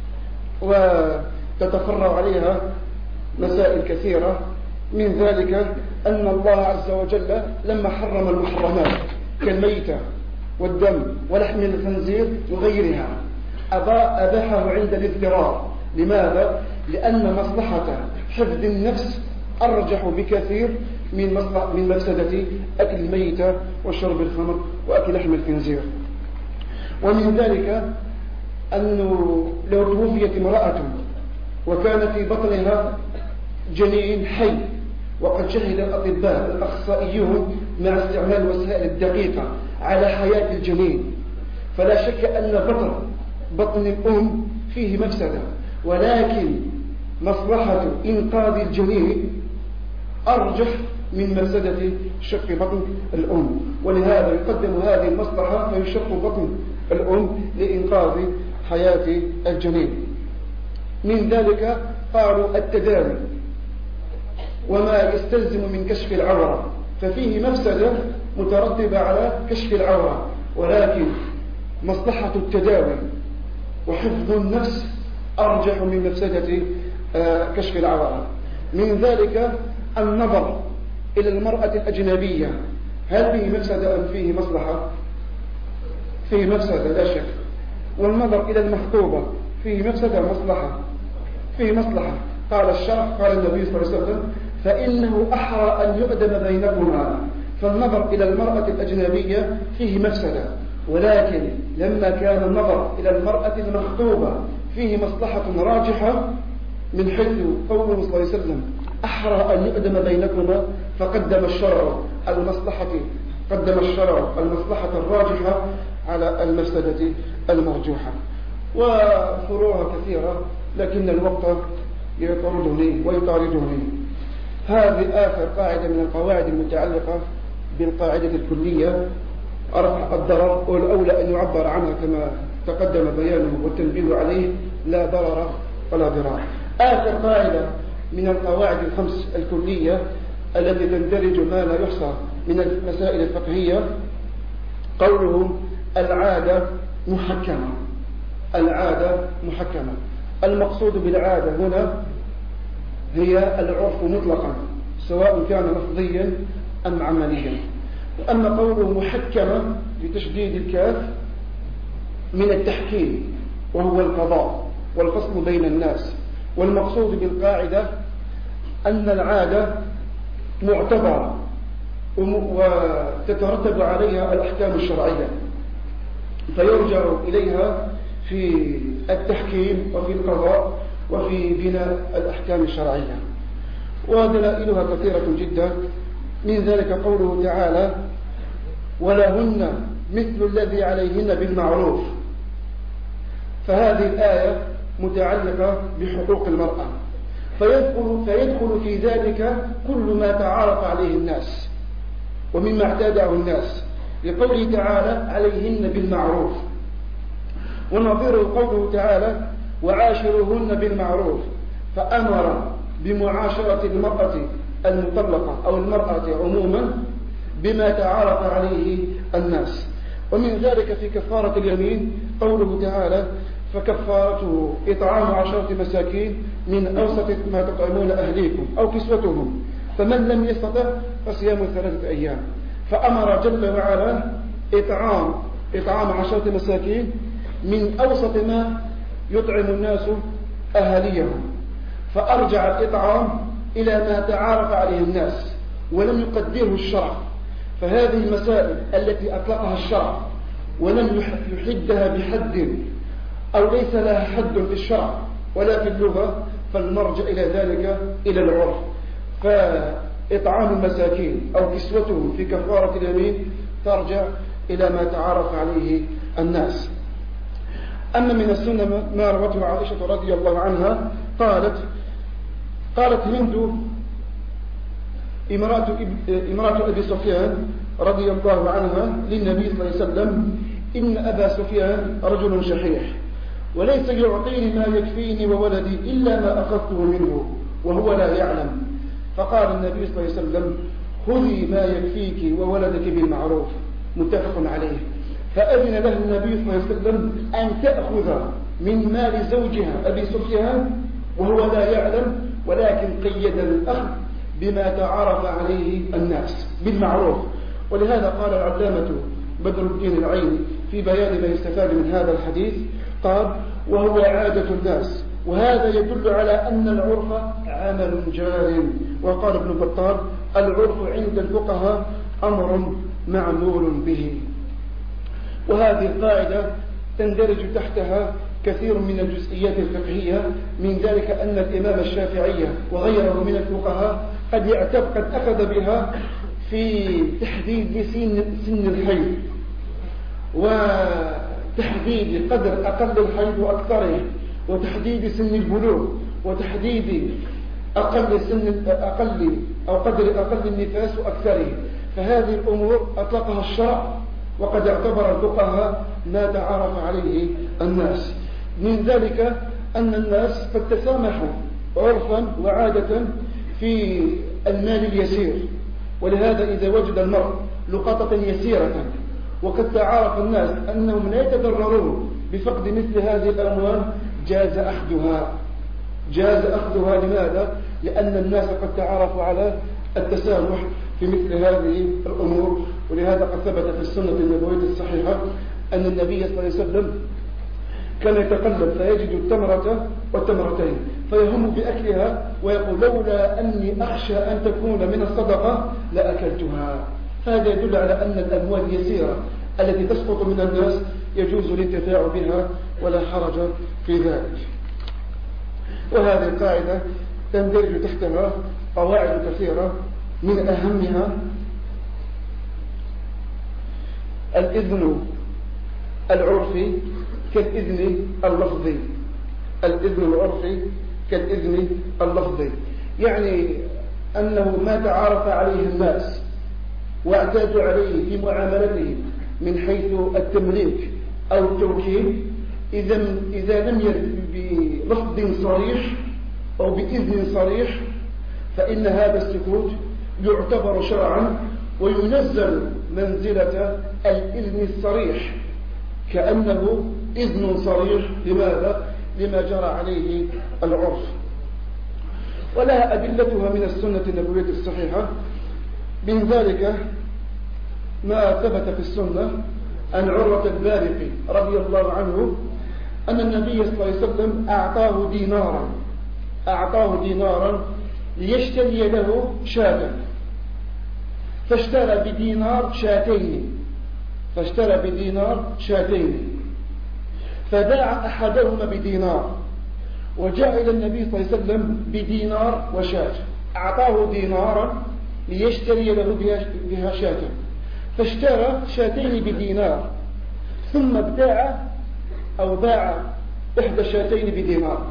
وتتفرع عليها مسائل كثيرة، من ذلك أن الله عز وجل لما حرم المحرمات كالميتة والدم ولحم الخنزير وغيرها أباحه عند الاضطرار. لماذا؟ لأن مصلحة حفظ النفس أرجح بكثير من مفسدة أكل الميتة وشرب الخمر وأكل لحم الخنزير. ومن ذلك أنه لو توفيت امرأة وكان في بطنها جنين حي، وقد شهد الأطباء الأخصائيون مع استعمال الوسائل الدقيقة على حياة الجنين، فلا شك أن بطن الأم فيه مفسدة، ولكن مصلحة إنقاذ الجنين أرجح من مفسدة شق بطن الأم، ولهذا يقدم هذه المصلحة فيشق بطن الأم لإنقاذ حياة الجنين. من ذلك قالوا التداوي وما يستلزم من كشف العورة، ففيه مفسدة مترتبة على كشف العورة، ولكن مصلحة التداوي وحفظ النفس أرجح من مفسدة كشف العورة. من ذلك النظر إلى المرأة الأجنبية، هل فيه مفسدة أم فيه مصلحة؟ فيه مفسدة لا شك. والنظر إلى المخطوبة فيه مفسدة مصلحة؟ فيه مصلحة. قال الشرع، قال النبي صلى الله عليه وسلم: فإنه أحرى أن يؤدم بينكما. فالنظر إلى المرأة الأجنبية فيه مفسدة، ولكن لما كان النظر إلى المرأة المخطوبة فيه مصلحة راجحة من حيث قوله صلى الله عليه وسلم: أحرى أن يؤدم بينكما، فقدم الشرع المصلحة الراجحة على المفسدة المرجوحة. وفروعها كثيرة لكن الوقت يطاردني. هذه آخر قاعدة من القواعد المتعلقة بالقاعدة الكلية، رفع الضرر، والأولى أن يعبر عنها كما تقدم بيانه والتنبيه عليه: لا ضرر ولا ضرار. آخر قاعدة من القواعد الخمس الكلية التي تندرج ما لا يحصى من المسائل الفقهية، قوله: العادة محكمة. العادة محكمة. المقصود بالعادة هنا هي العرف مطلقا، سواء كان لفظيا أم عمليا. أما قوله محكمة بتشديد الكاف من التحكيم، وهو القضاء والفصل بين الناس. والمقصود بالقاعدة أن العادة معتبرة وتترتب عليها الأحكام الشرعية، فيرجع إليها في التحكيم وفي القضاء وفي بناء الأحكام الشرعية. ودلائلها كثيرة جدا. من ذلك قوله تعالى: ولهن مثل الذي عليهن بالمعروف. فهذه الآية متعلقة بحقوق المرأة، فيدخل في ذلك كل ما تعارف عليه الناس ومما اعتاده الناس، لقوله تعالى: عليهن بالمعروف. ونظيره قوله تعالى: وعاشروهن بالمعروف، فأمر بمعاشرة المرأة المطلقة أو المرأة عموما بما تعارف عليه الناس. ومن ذلك في كفارة اليمين قوله تعالى: فكفارته إطعام 10 مساكين من أوسط ما تطعمون أهليكم أو كسوتهم، فمن لم يستطع فصيام 3 أيام. فأمر جل وعلا إطعام 10 مساكين من أوسط ما يطعم الناس أهليهم، فأرجع الإطعام إلى ما تعارف عليه الناس ولم يقدره الشرع. فهذه المسائل التي أطلقها الشرع ولم يحدها بحد أو ليس لها حد في الشرع ولا في اللغة، فالمرجع إلى ذلك إلى العرف. فإطعام المساكين أو كسوتهم في كفارة اليمين ترجع إلى ما تعارف عليه الناس. أما من السنة ما روته عائشة رضي الله عنها قالت هند امرأة أبي سفيان رضي الله عنها للنبي صلى الله عليه وسلم: إن أبا سفيان رجل شحيح وليس يعطيني ما يكفيني وولدي إلا ما أخذته منه وهو لا يعلم. فقال النبي صلى الله عليه وسلم: خذي ما يكفيك وولدك بالمعروف، متفق عليه. فأذن له النبي صلى الله عليه وسلم أن تأخذ من مال زوجها أبي سفيان وهو لا يعلم، ولكن قيد الأخذ بما تعارف عليه الناس بالمعروف. ولهذا قال العلامة بدر الدين العيني في بيان ما يستفاد من هذا الحديث، قال: وهو عادة الناس، وهذا يدل على أن العرف عمل جار. وقال ابن بطال: العرف عند الفقهاء أمر معمول به. وهذه القاعدة تندرج تحتها كثير من الجزئيات الفقهية، من ذلك أن الإمام الشافعي وغيره من الفقهاء قد أخذ بها في تحديد سن الحيض وتحديد قدر أقل الحيض وأكثره، وتحديد سن البلوغ، وتحديد قدر أقل النفاس وأكثره. فهذه الأمور أطلقها الشرع وقد اعتبر الفقهاء ما تعارف عليه الناس. من ذلك أن الناس قد تسامحوا عرفا وعادة في المال اليسير. ولهذا إذا وجد المرء لقطة يسيرة وقد تعارف الناس أنهم لا يتضررون بفقد مثل هذه الأموال جاز أخذها. لماذا؟ لأن الناس قد تعارفوا على التسامح في مثل هذه الأمور. ولهذا قد ثبت في السنة النبوية الصحيحة أن النبي صلى الله عليه وسلم كان يتقلب فيجد التمرة والتمرتين فيهم بأكلها ويقول لولا أني أخشى أن تكون من الصدقة لأكلتها. هذا يدل على أن الأموال اليسيرة التي تسقط من الناس يجوز الانتفاع بها ولا حرج في ذلك. وهذه القاعدة تندرج تحتها قواعد كثيرة، من أهمها الإذن العرفي كالإذن اللفظي. الإذن العرفي كالإذن اللفظي يعني أنه ما تعارف عليه الناس واعتادوا عليه في معاملتهم من حيث التمليك أو التوكيل، إذا لم يرد بلفظ صريح أو بإذن صريح فإن هذا السكوت يعتبر شرعا وينزل منزلة الإذن الصريح كأنه إذن صريح. لماذا؟ لما جرى عليه العرف. ولها أدلتها من السنة النبوية الصحيحة. من ذلك ما ثبت في السنة عن عروة البارقي رضي الله عنه أن النبي صلى الله عليه وسلم أعطاه دينارا ليشتري له شاة، فاشترى بدينار شاتين فباع أحدهما بدينار وجاء إلى النبي صلى الله عليه وسلم بدينار وشاة. أعطاه دينارا ليشتري له بها شاة فاشترى شاتين بدينار ثم باع إحدى الشاتين بدينار.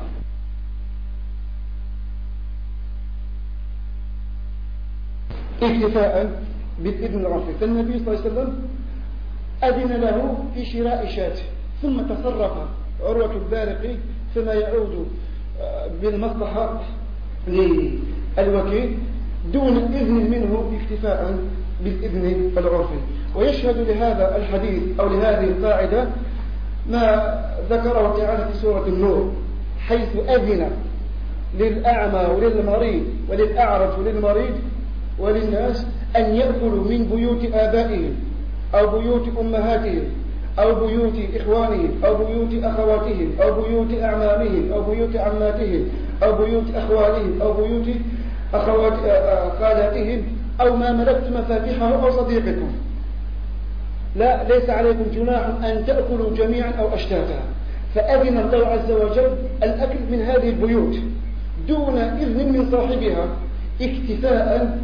اكتفاء بالإذن العرفي. فالنبي صلى الله عليه وسلم أذن له في شراء شاة ثم تصرف عروة البارقي فيما يعود بالمصلحة للوكيل دون إذن منه اكتفاء بالإذن العرفي. ويشهد لهذا الحديث أو لهذه القاعدة ما ذكره تعالى في سورة النور حيث أذن للأعمى وللمريض وللأعرج وللمريض وللناس أن يأكلوا من بيوت آبائهم أو بيوت أمهاتهم أو بيوت إخوانهم أو بيوت أخواتهم أو بيوت أعمامهم أو بيوت عماتهم أو بيوت أخوالهم أو بيوت أخوات خالاتهم أو ما ملكت مفاتيحه أو صديقكم. لا، ليس عليكم جناح أن تأكلوا جميعا أو أشتاتا. فأذن الله عز وجل الأكل من هذه البيوت دون إذن من صاحبها اكتفاء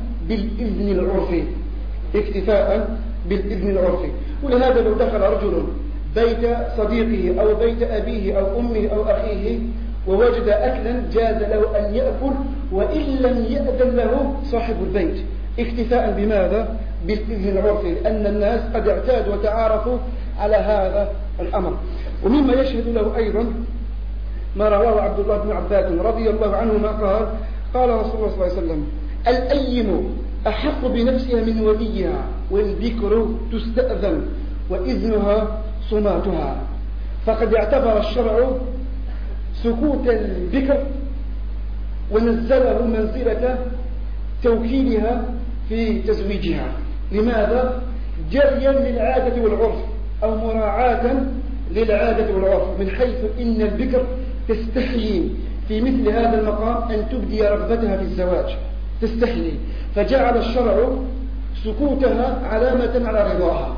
بالإذن العرفي. ولهذا لو دخل رجل بيت صديقه أو بيت أبيه أو أمه أو أخيه ووجد أكلا جاز له أن يأكل وإن لم يأذن له صاحب البيت اكتفاء بماذا؟ بالإذن العرفي، لأن الناس قد اعتادوا وتعارفوا على هذا الأمر. ومما يشهد له أيضا ما رواه عبد الله بن عباس رضي الله عنهما قال رسول الله صلى الله عليه وسلم الأيم أحق بنفسها من وليها والبكر تستأذن وإذنها صماتها. فقد اعتبر الشرع سكوت البكر ونزله منزلة توكيلها في تزويجها. لماذا؟ جريا للعادة والعرف أو مراعاة للعادة والعرف، من حيث إن البكر تستحيي في مثل هذا المقام أن تبدي رغبتها في الزواج، تستحيي، فجعل الشرع سكوتها علامة على رضاها،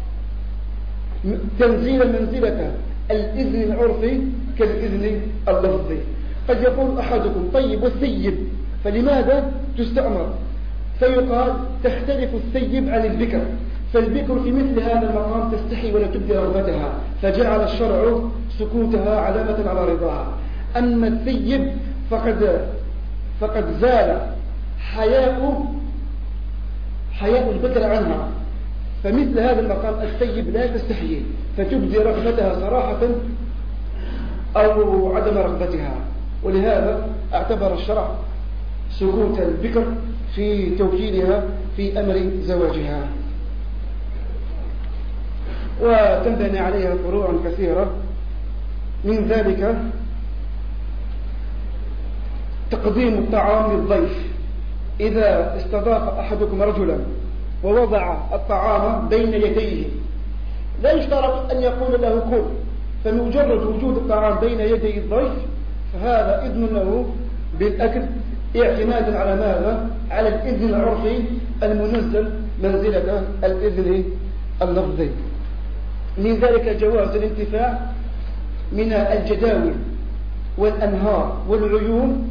تنزيل منزلة الإذن العرفي كالإذن اللفظي. قد يقول أحدكم طيب والثيب فلماذا تستأمر؟ فيقال تختلف الثيب عن البكر، فالبكر في مثل هذا المقام تستحي ولا تبدي رغبتها، فجعل الشرع سكوتها علامة على رضاها. أما الثيب فقد زال حياء البكر عنها، فمثل هذا المقام الثيب لا تستحيي فتبدي رغبتها صراحة أو عدم رغبتها. ولهذا اعتبر الشرع سكوت البكر في توكيلها في أمر زواجها، وتنبني عليها فروع كثيرة. من ذلك تقديم الطعام للضيف. إذا استضاف أحدكم رجلا ووضع الطعام بين يديه، لا يشترط أن يقول له كل، فمجرد وجود الطعام بين يدي الضيف فهذا إذن له بالأكل، اعتمادا على ماذا؟ على الإذن العرفي المنزل منزلة الإذن اللفظي. من ذلك جواز الانتفاع من الجداول والأنهار والعيون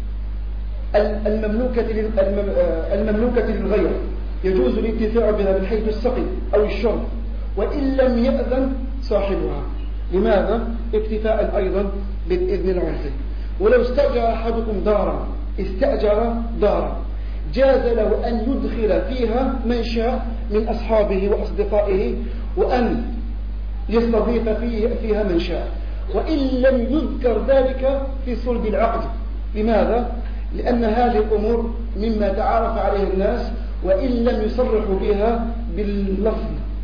المملوكة للغير، يجوز الانتفاع بها من حيث السقي أو الشرب وإن لم يأذن صاحبها. لماذا؟ اكتفاء أيضا بالإذن العرفي. ولو استأجر أحدكم دارا، استأجر دارا، جاز له أن يدخل فيها من شاء من أصحابه وأصدقائه وأن يستضيف فيها من شاء، وإن لم يذكر ذلك في صلب العقد. لماذا؟ لأن هذه الأمور مما تعارف عليه الناس وإن لم يصرحوا بها باللفظ،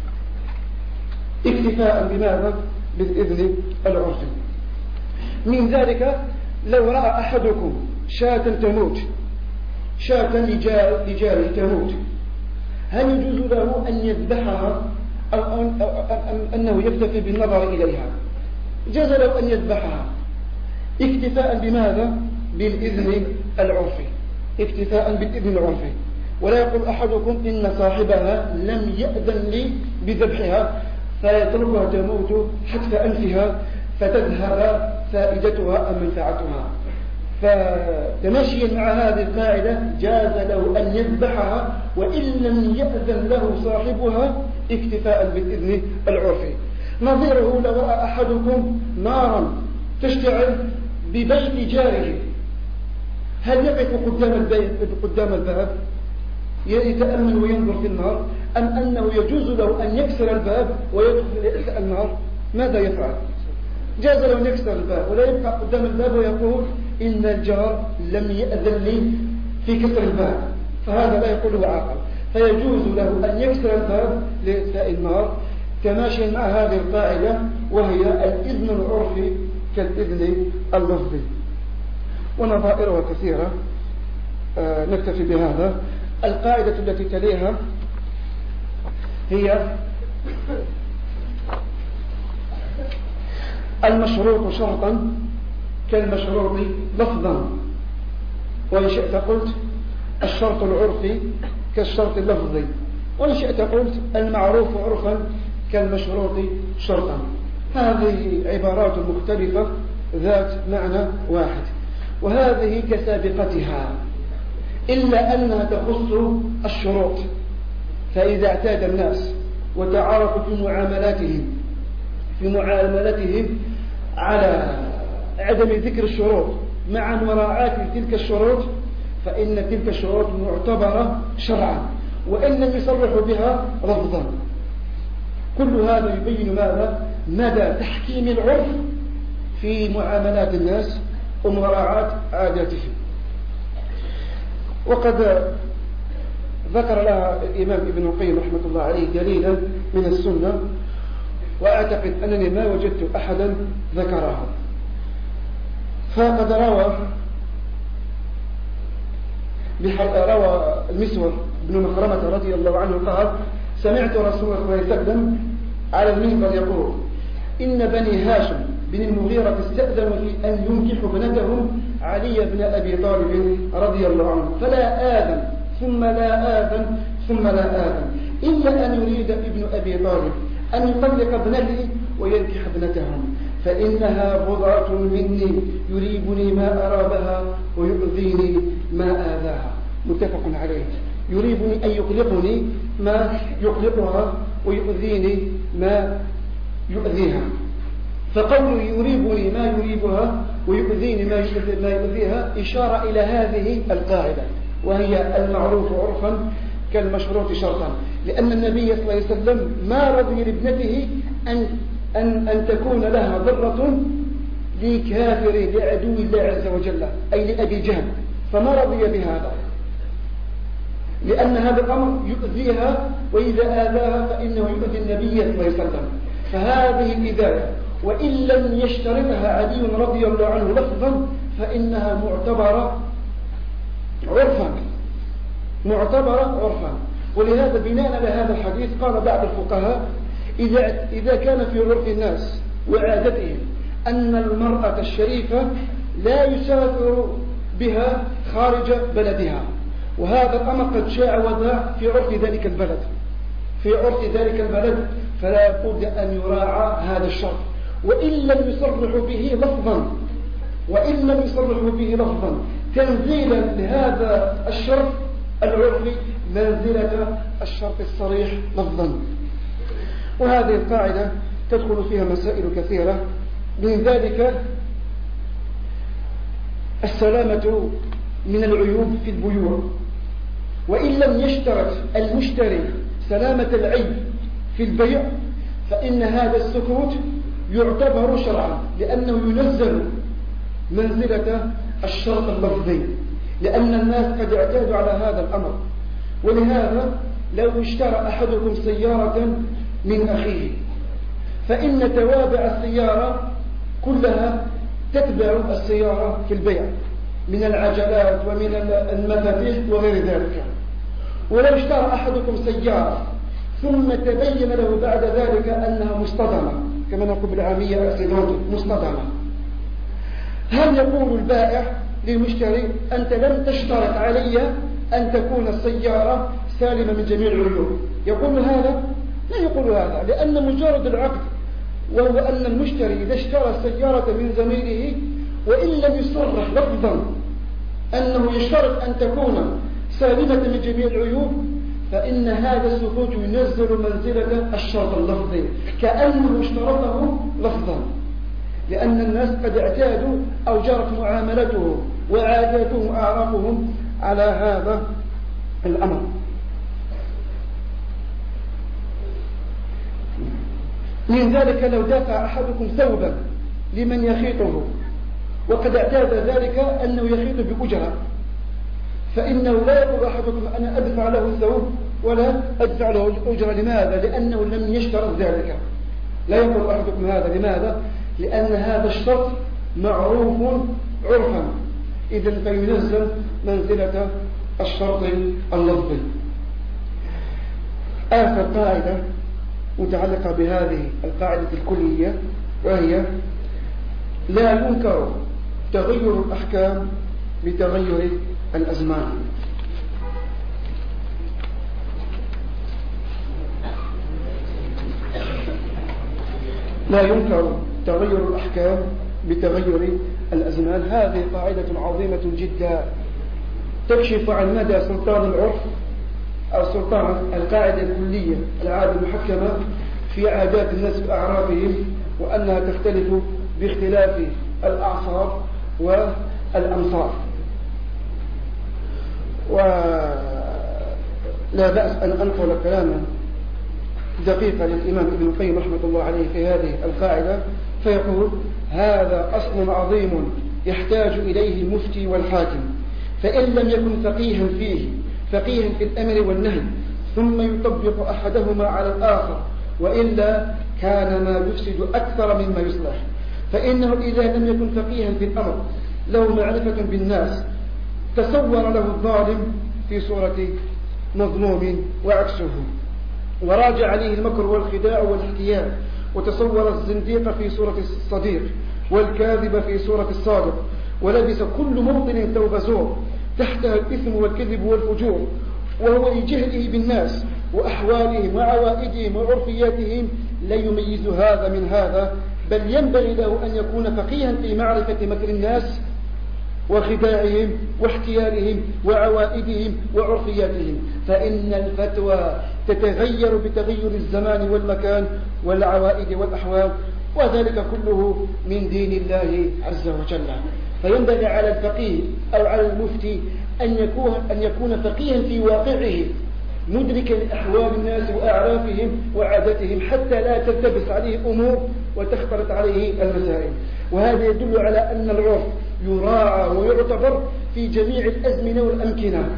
اكتفاء بماذا؟ بالإذن العرفي. من ذلك لو رأى أحدكم شاة تموت، شاة لجاره تموت، هل يجوز له أن يذبحها أو أنه يكتفي بالنظر إليها؟ جاز له أن يذبحها اكتفاء بماذا؟ بالإذن العرفي، اكتفاء بالإذن العرفي. ولا يقول أحدكم إن صاحبها لم يأذن لي بذبحها فيتركها تموت حتف أنفها فتذهب فائدتها أم منفعتها. فتماشيا مع هذه القاعدة جاز له أن يذبحها وإن لم يأذن له صاحبها اكتفاء بالإذن العرفي. نظيره لو رأى أحدكم نارا تشتعل ببيت جاره، هل يقف قدام الباب يتأمل وينظر في النار، أم أنه يجوز له أن يكسر الباب ويدخل النار؟ ماذا يفعل؟ جاز له أن يكسر الباب ولا يبقى قدام الباب ويقول إن الجار لم يأذن لي في كسر الباب، فهذا لا يقوله عاقل. فيجوز له أن يكسر الباب لإطفاء النار تماشيا مع هذه القاعدة، وهي الإذن العرفي كالإذن اللفظي. ونظائرها كثيرة، نكتفي بهذا. القاعدة التي تليها هي المشروط شرطا كالمشروط لفظا، وإن شئت قلت الشرط العرفي كالشرط اللفظي، وإن شئت قلت المعروف عرفا كالمشروط شرطا. هذه عبارات مختلفة ذات معنى واحد، وهذه كسابقتها إلا أنها تخص الشروط. فإذا اعتاد الناس وتعارفوا في معاملتهم على عدم ذكر الشروط مع مراعاة تلك الشروط، فإن تلك الشروط معتبرة شرعا وإن لم يصرحوا بها لفظا. كل هذا يبين ماذا؟ مدى تحكيم العرف في معاملات الناس ومراعاة عاداتهم. وقد ذكر لها الإمام ابن القيم رحمة الله عليه دليلا من السنة، وأعتقد أنني ما وجدت أحدا ذكرها. فقد روى المسور بن مخرمة رضي الله عنه قال: سمعت رسول الله صلى الله عليه وسلم على المنبر يقول: إن بني هاشم بن المغيرة استأذنوا في أن ينكحوا ابنتهم علي بن أبي طالب رضي الله عنه، فلا آذن ثم لا آذن ثم لا آذن إلا أن يريد ابن أبي طالب أن يطلق ابنتي وينكح ابنتهم، فإنها بضعة مني يريبني ما أرابها ويؤذيني ما آذاها. متفق عليه. يريبني أن يقلقني ما يقلقها ويؤذيني ما يؤذيها. فقوله يريبني ما يريبها ويؤذيني ما يؤذيها إشارة إلى هذه القاعدة، وهي المعروف عرفا كالمشروط شرطا، لأن النبي صلى الله عليه وسلم ما رضي لابنته أن تكون لها ضرة لكافر لعدو الله عز وجل، أي لأبي جهل، فما رضي بهذا. لأن هذا الأمر يؤذيها، وإذا آذاها فإنه يؤذي النبي صلى الله عليه وسلم. فهذه الإذاية وإن لم يشترطها علي رضي الله عنه لفظا فإنها معتبرة عرفا. ولهذا بناء على هذا الحديث قال بعض الفقهاء إذا كان في عرف الناس وعادتهم أن المرأة الشريفة لا يسافر بها خارج بلدها، وهذا الأمر قد شاع وذاع في عرف ذلك البلد، فلا بد أن يراعى هذا الشرط، وإن لم يصرحوا به لفظا تنزيلا لهذا الشرط العرفي منزلة الشرط الصريح لفظا. وهذه القاعدة تدخل فيها مسائل كثيرة، من ذلك السلامة من العيوب في البيوع، وإن لم يشترط المشتري سلامة العيب في البيع فإن هذا السكوت يعتبر شرعا، لأنه ينزل منزلة الشرط اللفظي، لأن الناس قد اعتادوا على هذا الأمر. ولهذا لو اشترى أحدكم سيارة من أخيه فإن توابع السيارة كلها تتبع السيارة في البيع من العجلات ومن المفاتيح وغير ذلك. ولو اشترى أحدكم سيارة ثم تبين له بعد ذلك أنها مصطدمة، كما نقول بالعامية مصطدمة، هل يقول البائع للمشتري أنت لم تشترط علي أن تكون السيارة سالمة من جميع العيوب؟ يقول هذا؟ لا يقول هذا، لأن مجرد العقد، وهو أن المشتري إذا اشترى السيارة من زميله وإن لم يصرح لفظا أنه يشترط أن تكون سالمة من جميع العيوب فإن هذا السكوت ينزل منزلة الشرط اللفظي كأنه اشترطه لفظا، لأن الناس قد اعتادوا أو جرت معاملتهم وعاداتهم وأعرافهم على هذا الأمر. من ذلك لو دافع أحدكم ثوبا لمن يخيطه وقد اعتاد ذلك أنه يخيط بأجرة، فإنه لا يقول أحدكم أنا أدفع له الثوب ولا أدفع له أجرة. لماذا؟ لأنه لم يشترط ذلك. لا يقول أحدكم هذا. لماذا؟ لأن هذا الشرط معروف عرفا، إذن فينزل منزلة الشرط اللفظي. آخر قاعدة متعلقة بهذه القاعدة الكلية، وهي لا ينكر تغير الأحكام بتغير الأزمان. لا ينكر تغير الأحكام بتغير الأزمان. هذه قاعدة عظيمة جدا تكشف عن مدى سلطان العرف أو سلطان القاعدة الكلية العادة المحكمة في عادات الناس وأعرافهم، وأنها تختلف باختلاف الأعصار والأمصار. ولا بأس أن أنقل كلاما دقيقا للإمام ابن القيم رحمة الله عليه في هذه القاعدة، فيقول هذا أصل عظيم يحتاج إليه المفتي والحاكم، فإن لم يكن فقيها في الأمر والنهي ثم يطبق أحدهما على الآخر وإلا كان ما يفسد أكثر مما يصلح. فإنه إذا لم يكن فقيها في الأمر له معرفة بالناس تصور له الظالم في صورة مظلوم وعكسه، وراجع عليه المكر والخداع والاحتيال، وتصور الزنديق في صورة الصديق والكاذب في صورة الصادق، ولبس كل موطن ثوب زور تحتها الإثم والكذب والفجور، وهو لجهله بالناس وأحوالهم وعوائدهم وعرفياتهم لا يميز هذا من هذا، بل ينبغي له أن يكون فقيها في معرفة مكر الناس وخداعهم واحتيالهم وعوائدهم وعرفياتهم، فإن الفتوى تتغير بتغير الزمان والمكان والعوائد والأحوال، وذلك كله من دين الله عز وجل. فينبغي على الفقيه أو على المفتي أن يكون فقيها في واقعه مدركا لأحوال الناس وأعرافهم وعاداتهم حتى لا تلتبس عليه أمور وتختلط عليه المسائل. وهذا يدل على أن العرف يراعى ويعتبر في جميع الأزمنة والأمكنة،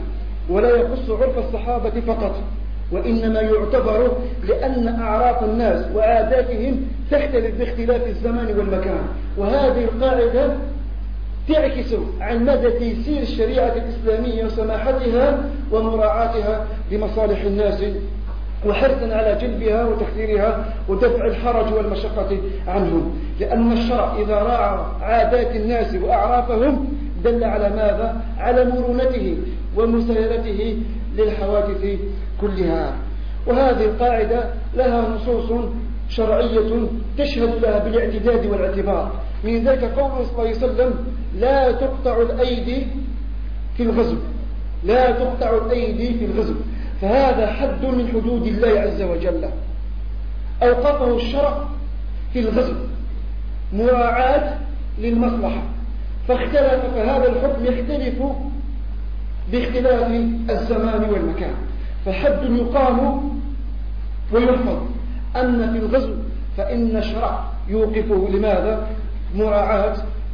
ولا يخص عرف الصحابة فقط، وإنما يعتبر لأن أعراف الناس وعاداتهم تختلف باختلاف الزمان والمكان. وهذه القاعدة تعكس عن مدى تيسير الشريعة الإسلامية وسماحتها ومراعاتها لمصالح الناس وحرصا على جلبها وتكثيرها ودفع الحرج والمشقة عنهم، لأن الشرع إذا راعى عادات الناس وأعرافهم دل على ماذا؟ على مرونته ومسايرته للحوادث كلها. وهذه القاعدة لها نصوص شرعية تشهد لها بالاعتداد والاعتبار. من ذلك قوله صلى الله عليه وسلم: لا تقطع الأيدي في الغزو، لا تقطع الأيدي في الغزو، فهذا حد من حدود الله عز وجل أوقفه الشرع في الغزو مراعاة للمصلحة، فهذا الحكم يختلف باختلاف الزمان والمكان، فحد يقام ويحفظ. أما في الغزو فإن الشرع يوقفه لماذا؟ مراعاة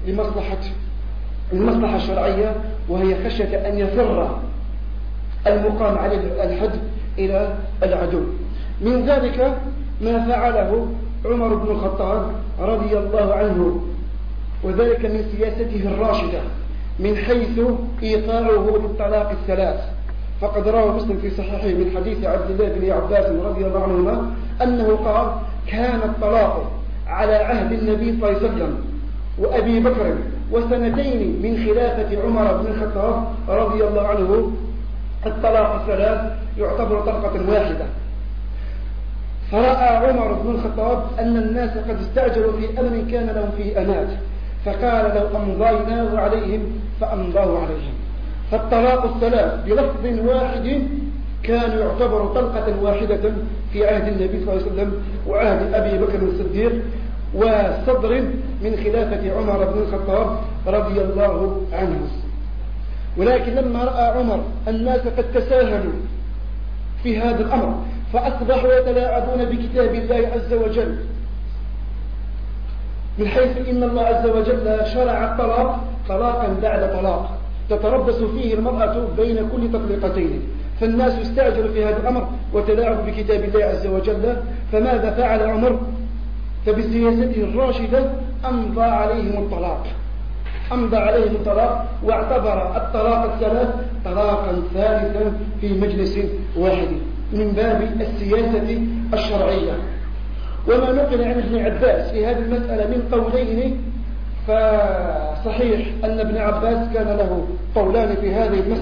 لمصلحة الشرعية، وهي خشية أن يفر المقام عليه الحد إلى العدو. من ذلك ما فعله عمر بن الخطاب رضي الله عنه، وذلك من سياسته الراشدة من حيث إيقاعه للطلاق الثلاث. فقد روى مسلم في صحيحه من حديث عبد الله بن عباس رضي الله عنهما أنه قال: كان الطلاق على عهد النبي صلى الله عليه وسلم وأبي بكر وسنتين من خلافة عمر بن الخطاب رضي الله عنه الطلاق الثلاث يعتبر طلقة واحدة. فرأى عمر بن الخطاب أن الناس قد استعجلوا في أمر كان لهم فيه أنات، فقال: لو أمضيناه عليهم فأمضاه عليهم. فالطلاق الثلاث بلفظ واحد كان يعتبر طلقة واحدة في عهد النبي صلى الله عليه وسلم وعهد أبي بكر الصديق وصدر من خلافة عمر بن الخطاب رضي الله عنه. ولكن لما رأى عمر الناس قد تساهلوا في هذا الأمر فأصبحوا يتلاعبون بكتاب الله عز وجل، من حيث إن الله عز وجل شرع الطلاق طلاقا بعد طلاق تتربص فيه المرأة بين كل تطليقتين، فالناس استعجلوا في هذا الأمر وتلاعبوا بكتاب الله عز وجل. فماذا فعل عمر؟ فبسياسته الراشدة أمضى عليهم الطلاق واعتبر الطلاق الثلاث طلاقا ثالثا في مجلس واحد من باب السياسة الشرعية. وما نقل عن ابن عباس في هذه المسألة من قولين، فصحيح أن ابن عباس كان له قولان في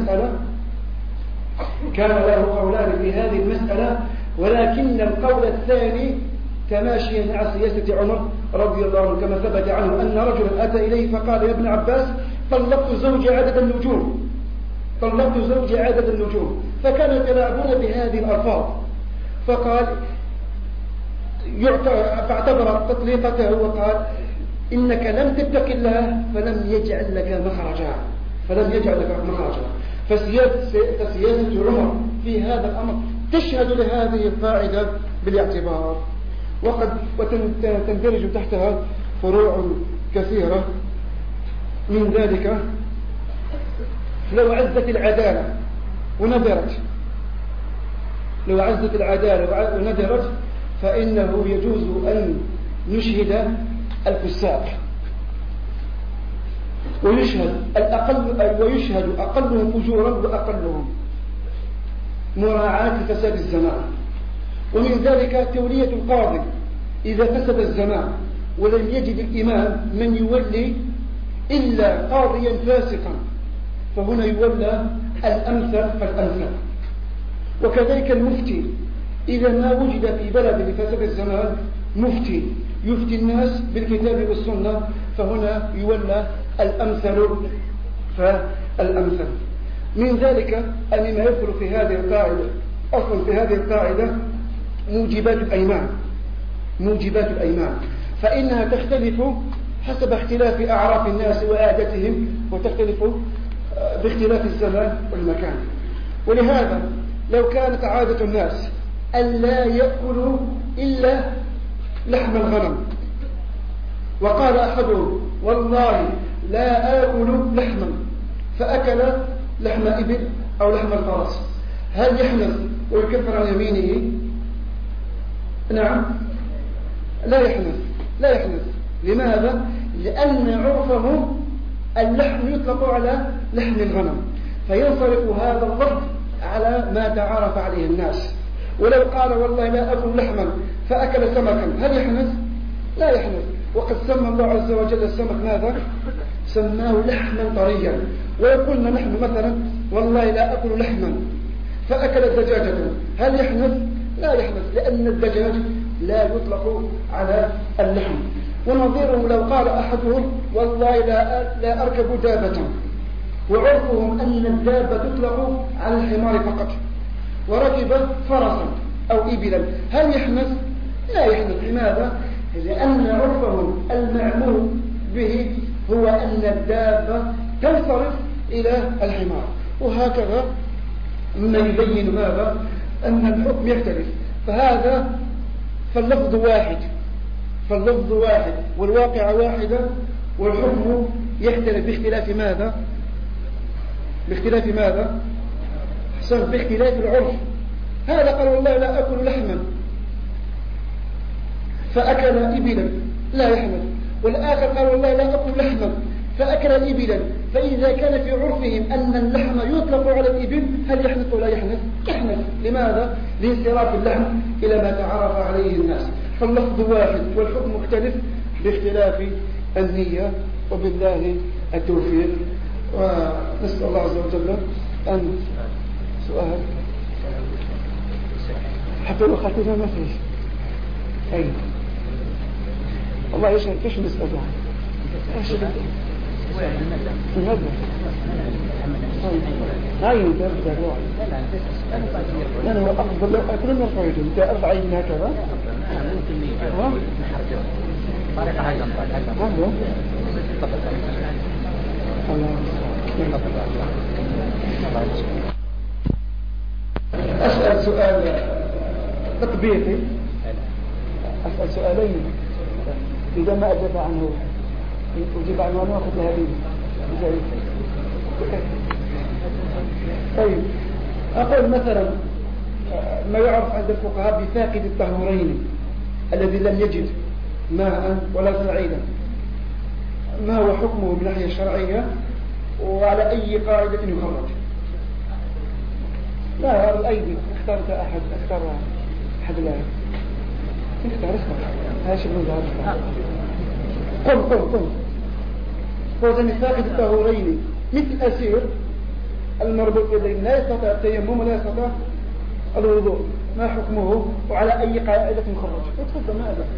هذه المسألة، ولكن القول الثاني تماشيا مع سياسة عمر رضي الله عنه، كما ثبت عنه أن رجلا أتى إليه فقال: يا ابن عباس، طلقت زوجي عدد النجوم، فكانوا يتلاعبون بهذه الألفاظ، فاعتبر تطليقته وقال: إنك لم تتق الله فلم يجعل لك مخرجا. فسياسة عمر في هذا الأمر تشهد لهذه القاعدة بالاعتبار، وتندرج تحتها فروع كثيرة. من ذلك لو عزت العدالة وندرت فإنه يجوز أن نشهد الفساق ويشهد أقلهم فجورا وأقلهم مراعاة فساد الزمان. ومن ذلك تولية القاضي إذا فسد الزمان ولم يجد الإمام من يولي إلا قاضيا فاسقا، فهنا يولى الأمثل فالأمثل. وكذلك المفتي إذا ما وجد في بلد لفساد الزمان مفتي يفتي الناس بالكتاب والسنة، فهنا يولى الأمثل فالأمثل. من ذلك أن ما يدخل في هذه القاعدة أصلا في هذه القاعدة موجبات الأيمان، فإنها تختلف حسب اختلاف أعراف الناس وعادتهم، وتختلف باختلاف الزمان والمكان. ولهذا لو كانت عادة الناس ألا يأكلوا إلا لحم الغنم، وقال أحدهم: والله لا آكل لحما، فأكل لحم إبل أو لحم الفرس، هل يحنث ويكفر عن يمينه؟ نعم، لا يحنث. لماذا؟ لأن عرفه اللحم يطلق على لحم الغنم، فينصرف هذا اللفظ على ما تعارف عليه الناس. ولو قال والله لا أكل لحما فأكل سمكا، هل يحنث؟ لا يحنث. وقد سمى الله عز وجل السمك ماذا؟ سماه لحما طريا. ولو قلنا نحن مثلا والله لا أكل لحما فأكل دجاجة، هل يحنث؟ لا يحنث، لأن الدجاج لا يطلق على اللحم. ونظيره لو قال أحدهم والله لا أركب دابة، وعرفهم أن الدابة تطلق على الحمار فقط، وركب فرسا أو إبلا، هل يحنث؟ لا يحنث. لماذا؟ لأن عرفهم المعمول به هو أن الدابة تنصرف إلى الحمار. وهكذا مما يبين ماذا؟ أن الحكم يختلف. فاللفظ واحد والواقع واحدة، والحكم يختلف باختلاف ماذا؟ باختلاف العرف. هذا قال والله لا أكل لحما فأكل إبلا، لا يحنث. والآخر قال والله لا أكل لحما فأكل إبلا. فإذا كان في عرفهم أن اللحم يطلق على الإبل، هل يحنث ولا يحنث؟ يحنث. لماذا؟ لانصراف اللحم إلى ما تعرف عليه الناس. فاللفظ واحد والحكم مختلف باختلاف النية. وبالله التوفيق. ونسأل الله عز وجل أن سؤال حتى لو خاتمنا ما فيش أي والله إيش نسأل إيش المادة هاي انت ارجع لا هو افضل لو اكل من الفريق انت 40 هكذا طريقه هاي أسأل سؤال تطبيقي، أسأل سؤالين إذا ما أجاب عنه أجيب عنه وأنا أخذ لها طيب، أقول مثلا ما يعرف عند الفقهاء بفاقد الطهورين الذي لم يجد ماء ولا سعيدا، ما هو حكمه من ناحية الشرعية وعلى أي قاعدة يخرج؟ لا الأيدي اخترت اختار أحد الآية اختار هاشم من ذهب قم فوزن فاقد الطهورين مثل أسير المربوط باليدين لا يستطيع التيمم ولا يستطيع الوضوء، ما حكمه وعلى أي قاعدة يخرج؟ اتفضل ما أدري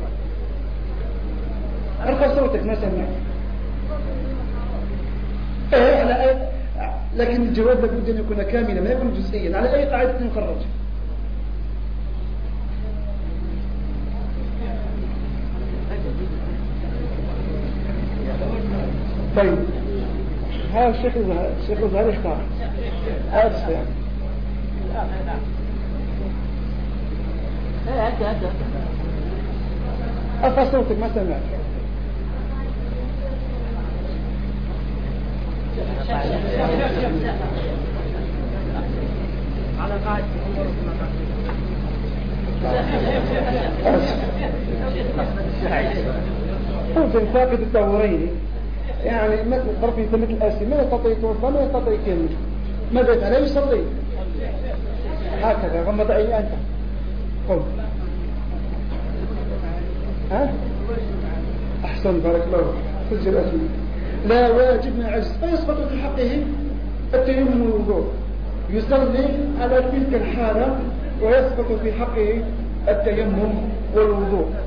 ارفع صوتك ما سمعت. لكن الجواب لابد أن يكون كاملا ما يكون جزئيا. على أي قاعدة يخرج؟ طيب هذا الشيخ الزهري اختار هذا الشيء. ارفع صوتك ما سمعت. على قاعدة ممكن فاقد الطهورين يعني طرف مثل الأسي ما يستطيع يتوضا ما يستطيع يكمل، ماذا يفعل؟ لا يصلي هكذا. غمض عيني أنت قل أحسن بارك الله سجل أسمي. لا واجب مع عجز فيسقط في حقه التيمم والوضوء، يصلي على تلك الحالة ويسقط في حقه التيمم والوضوء.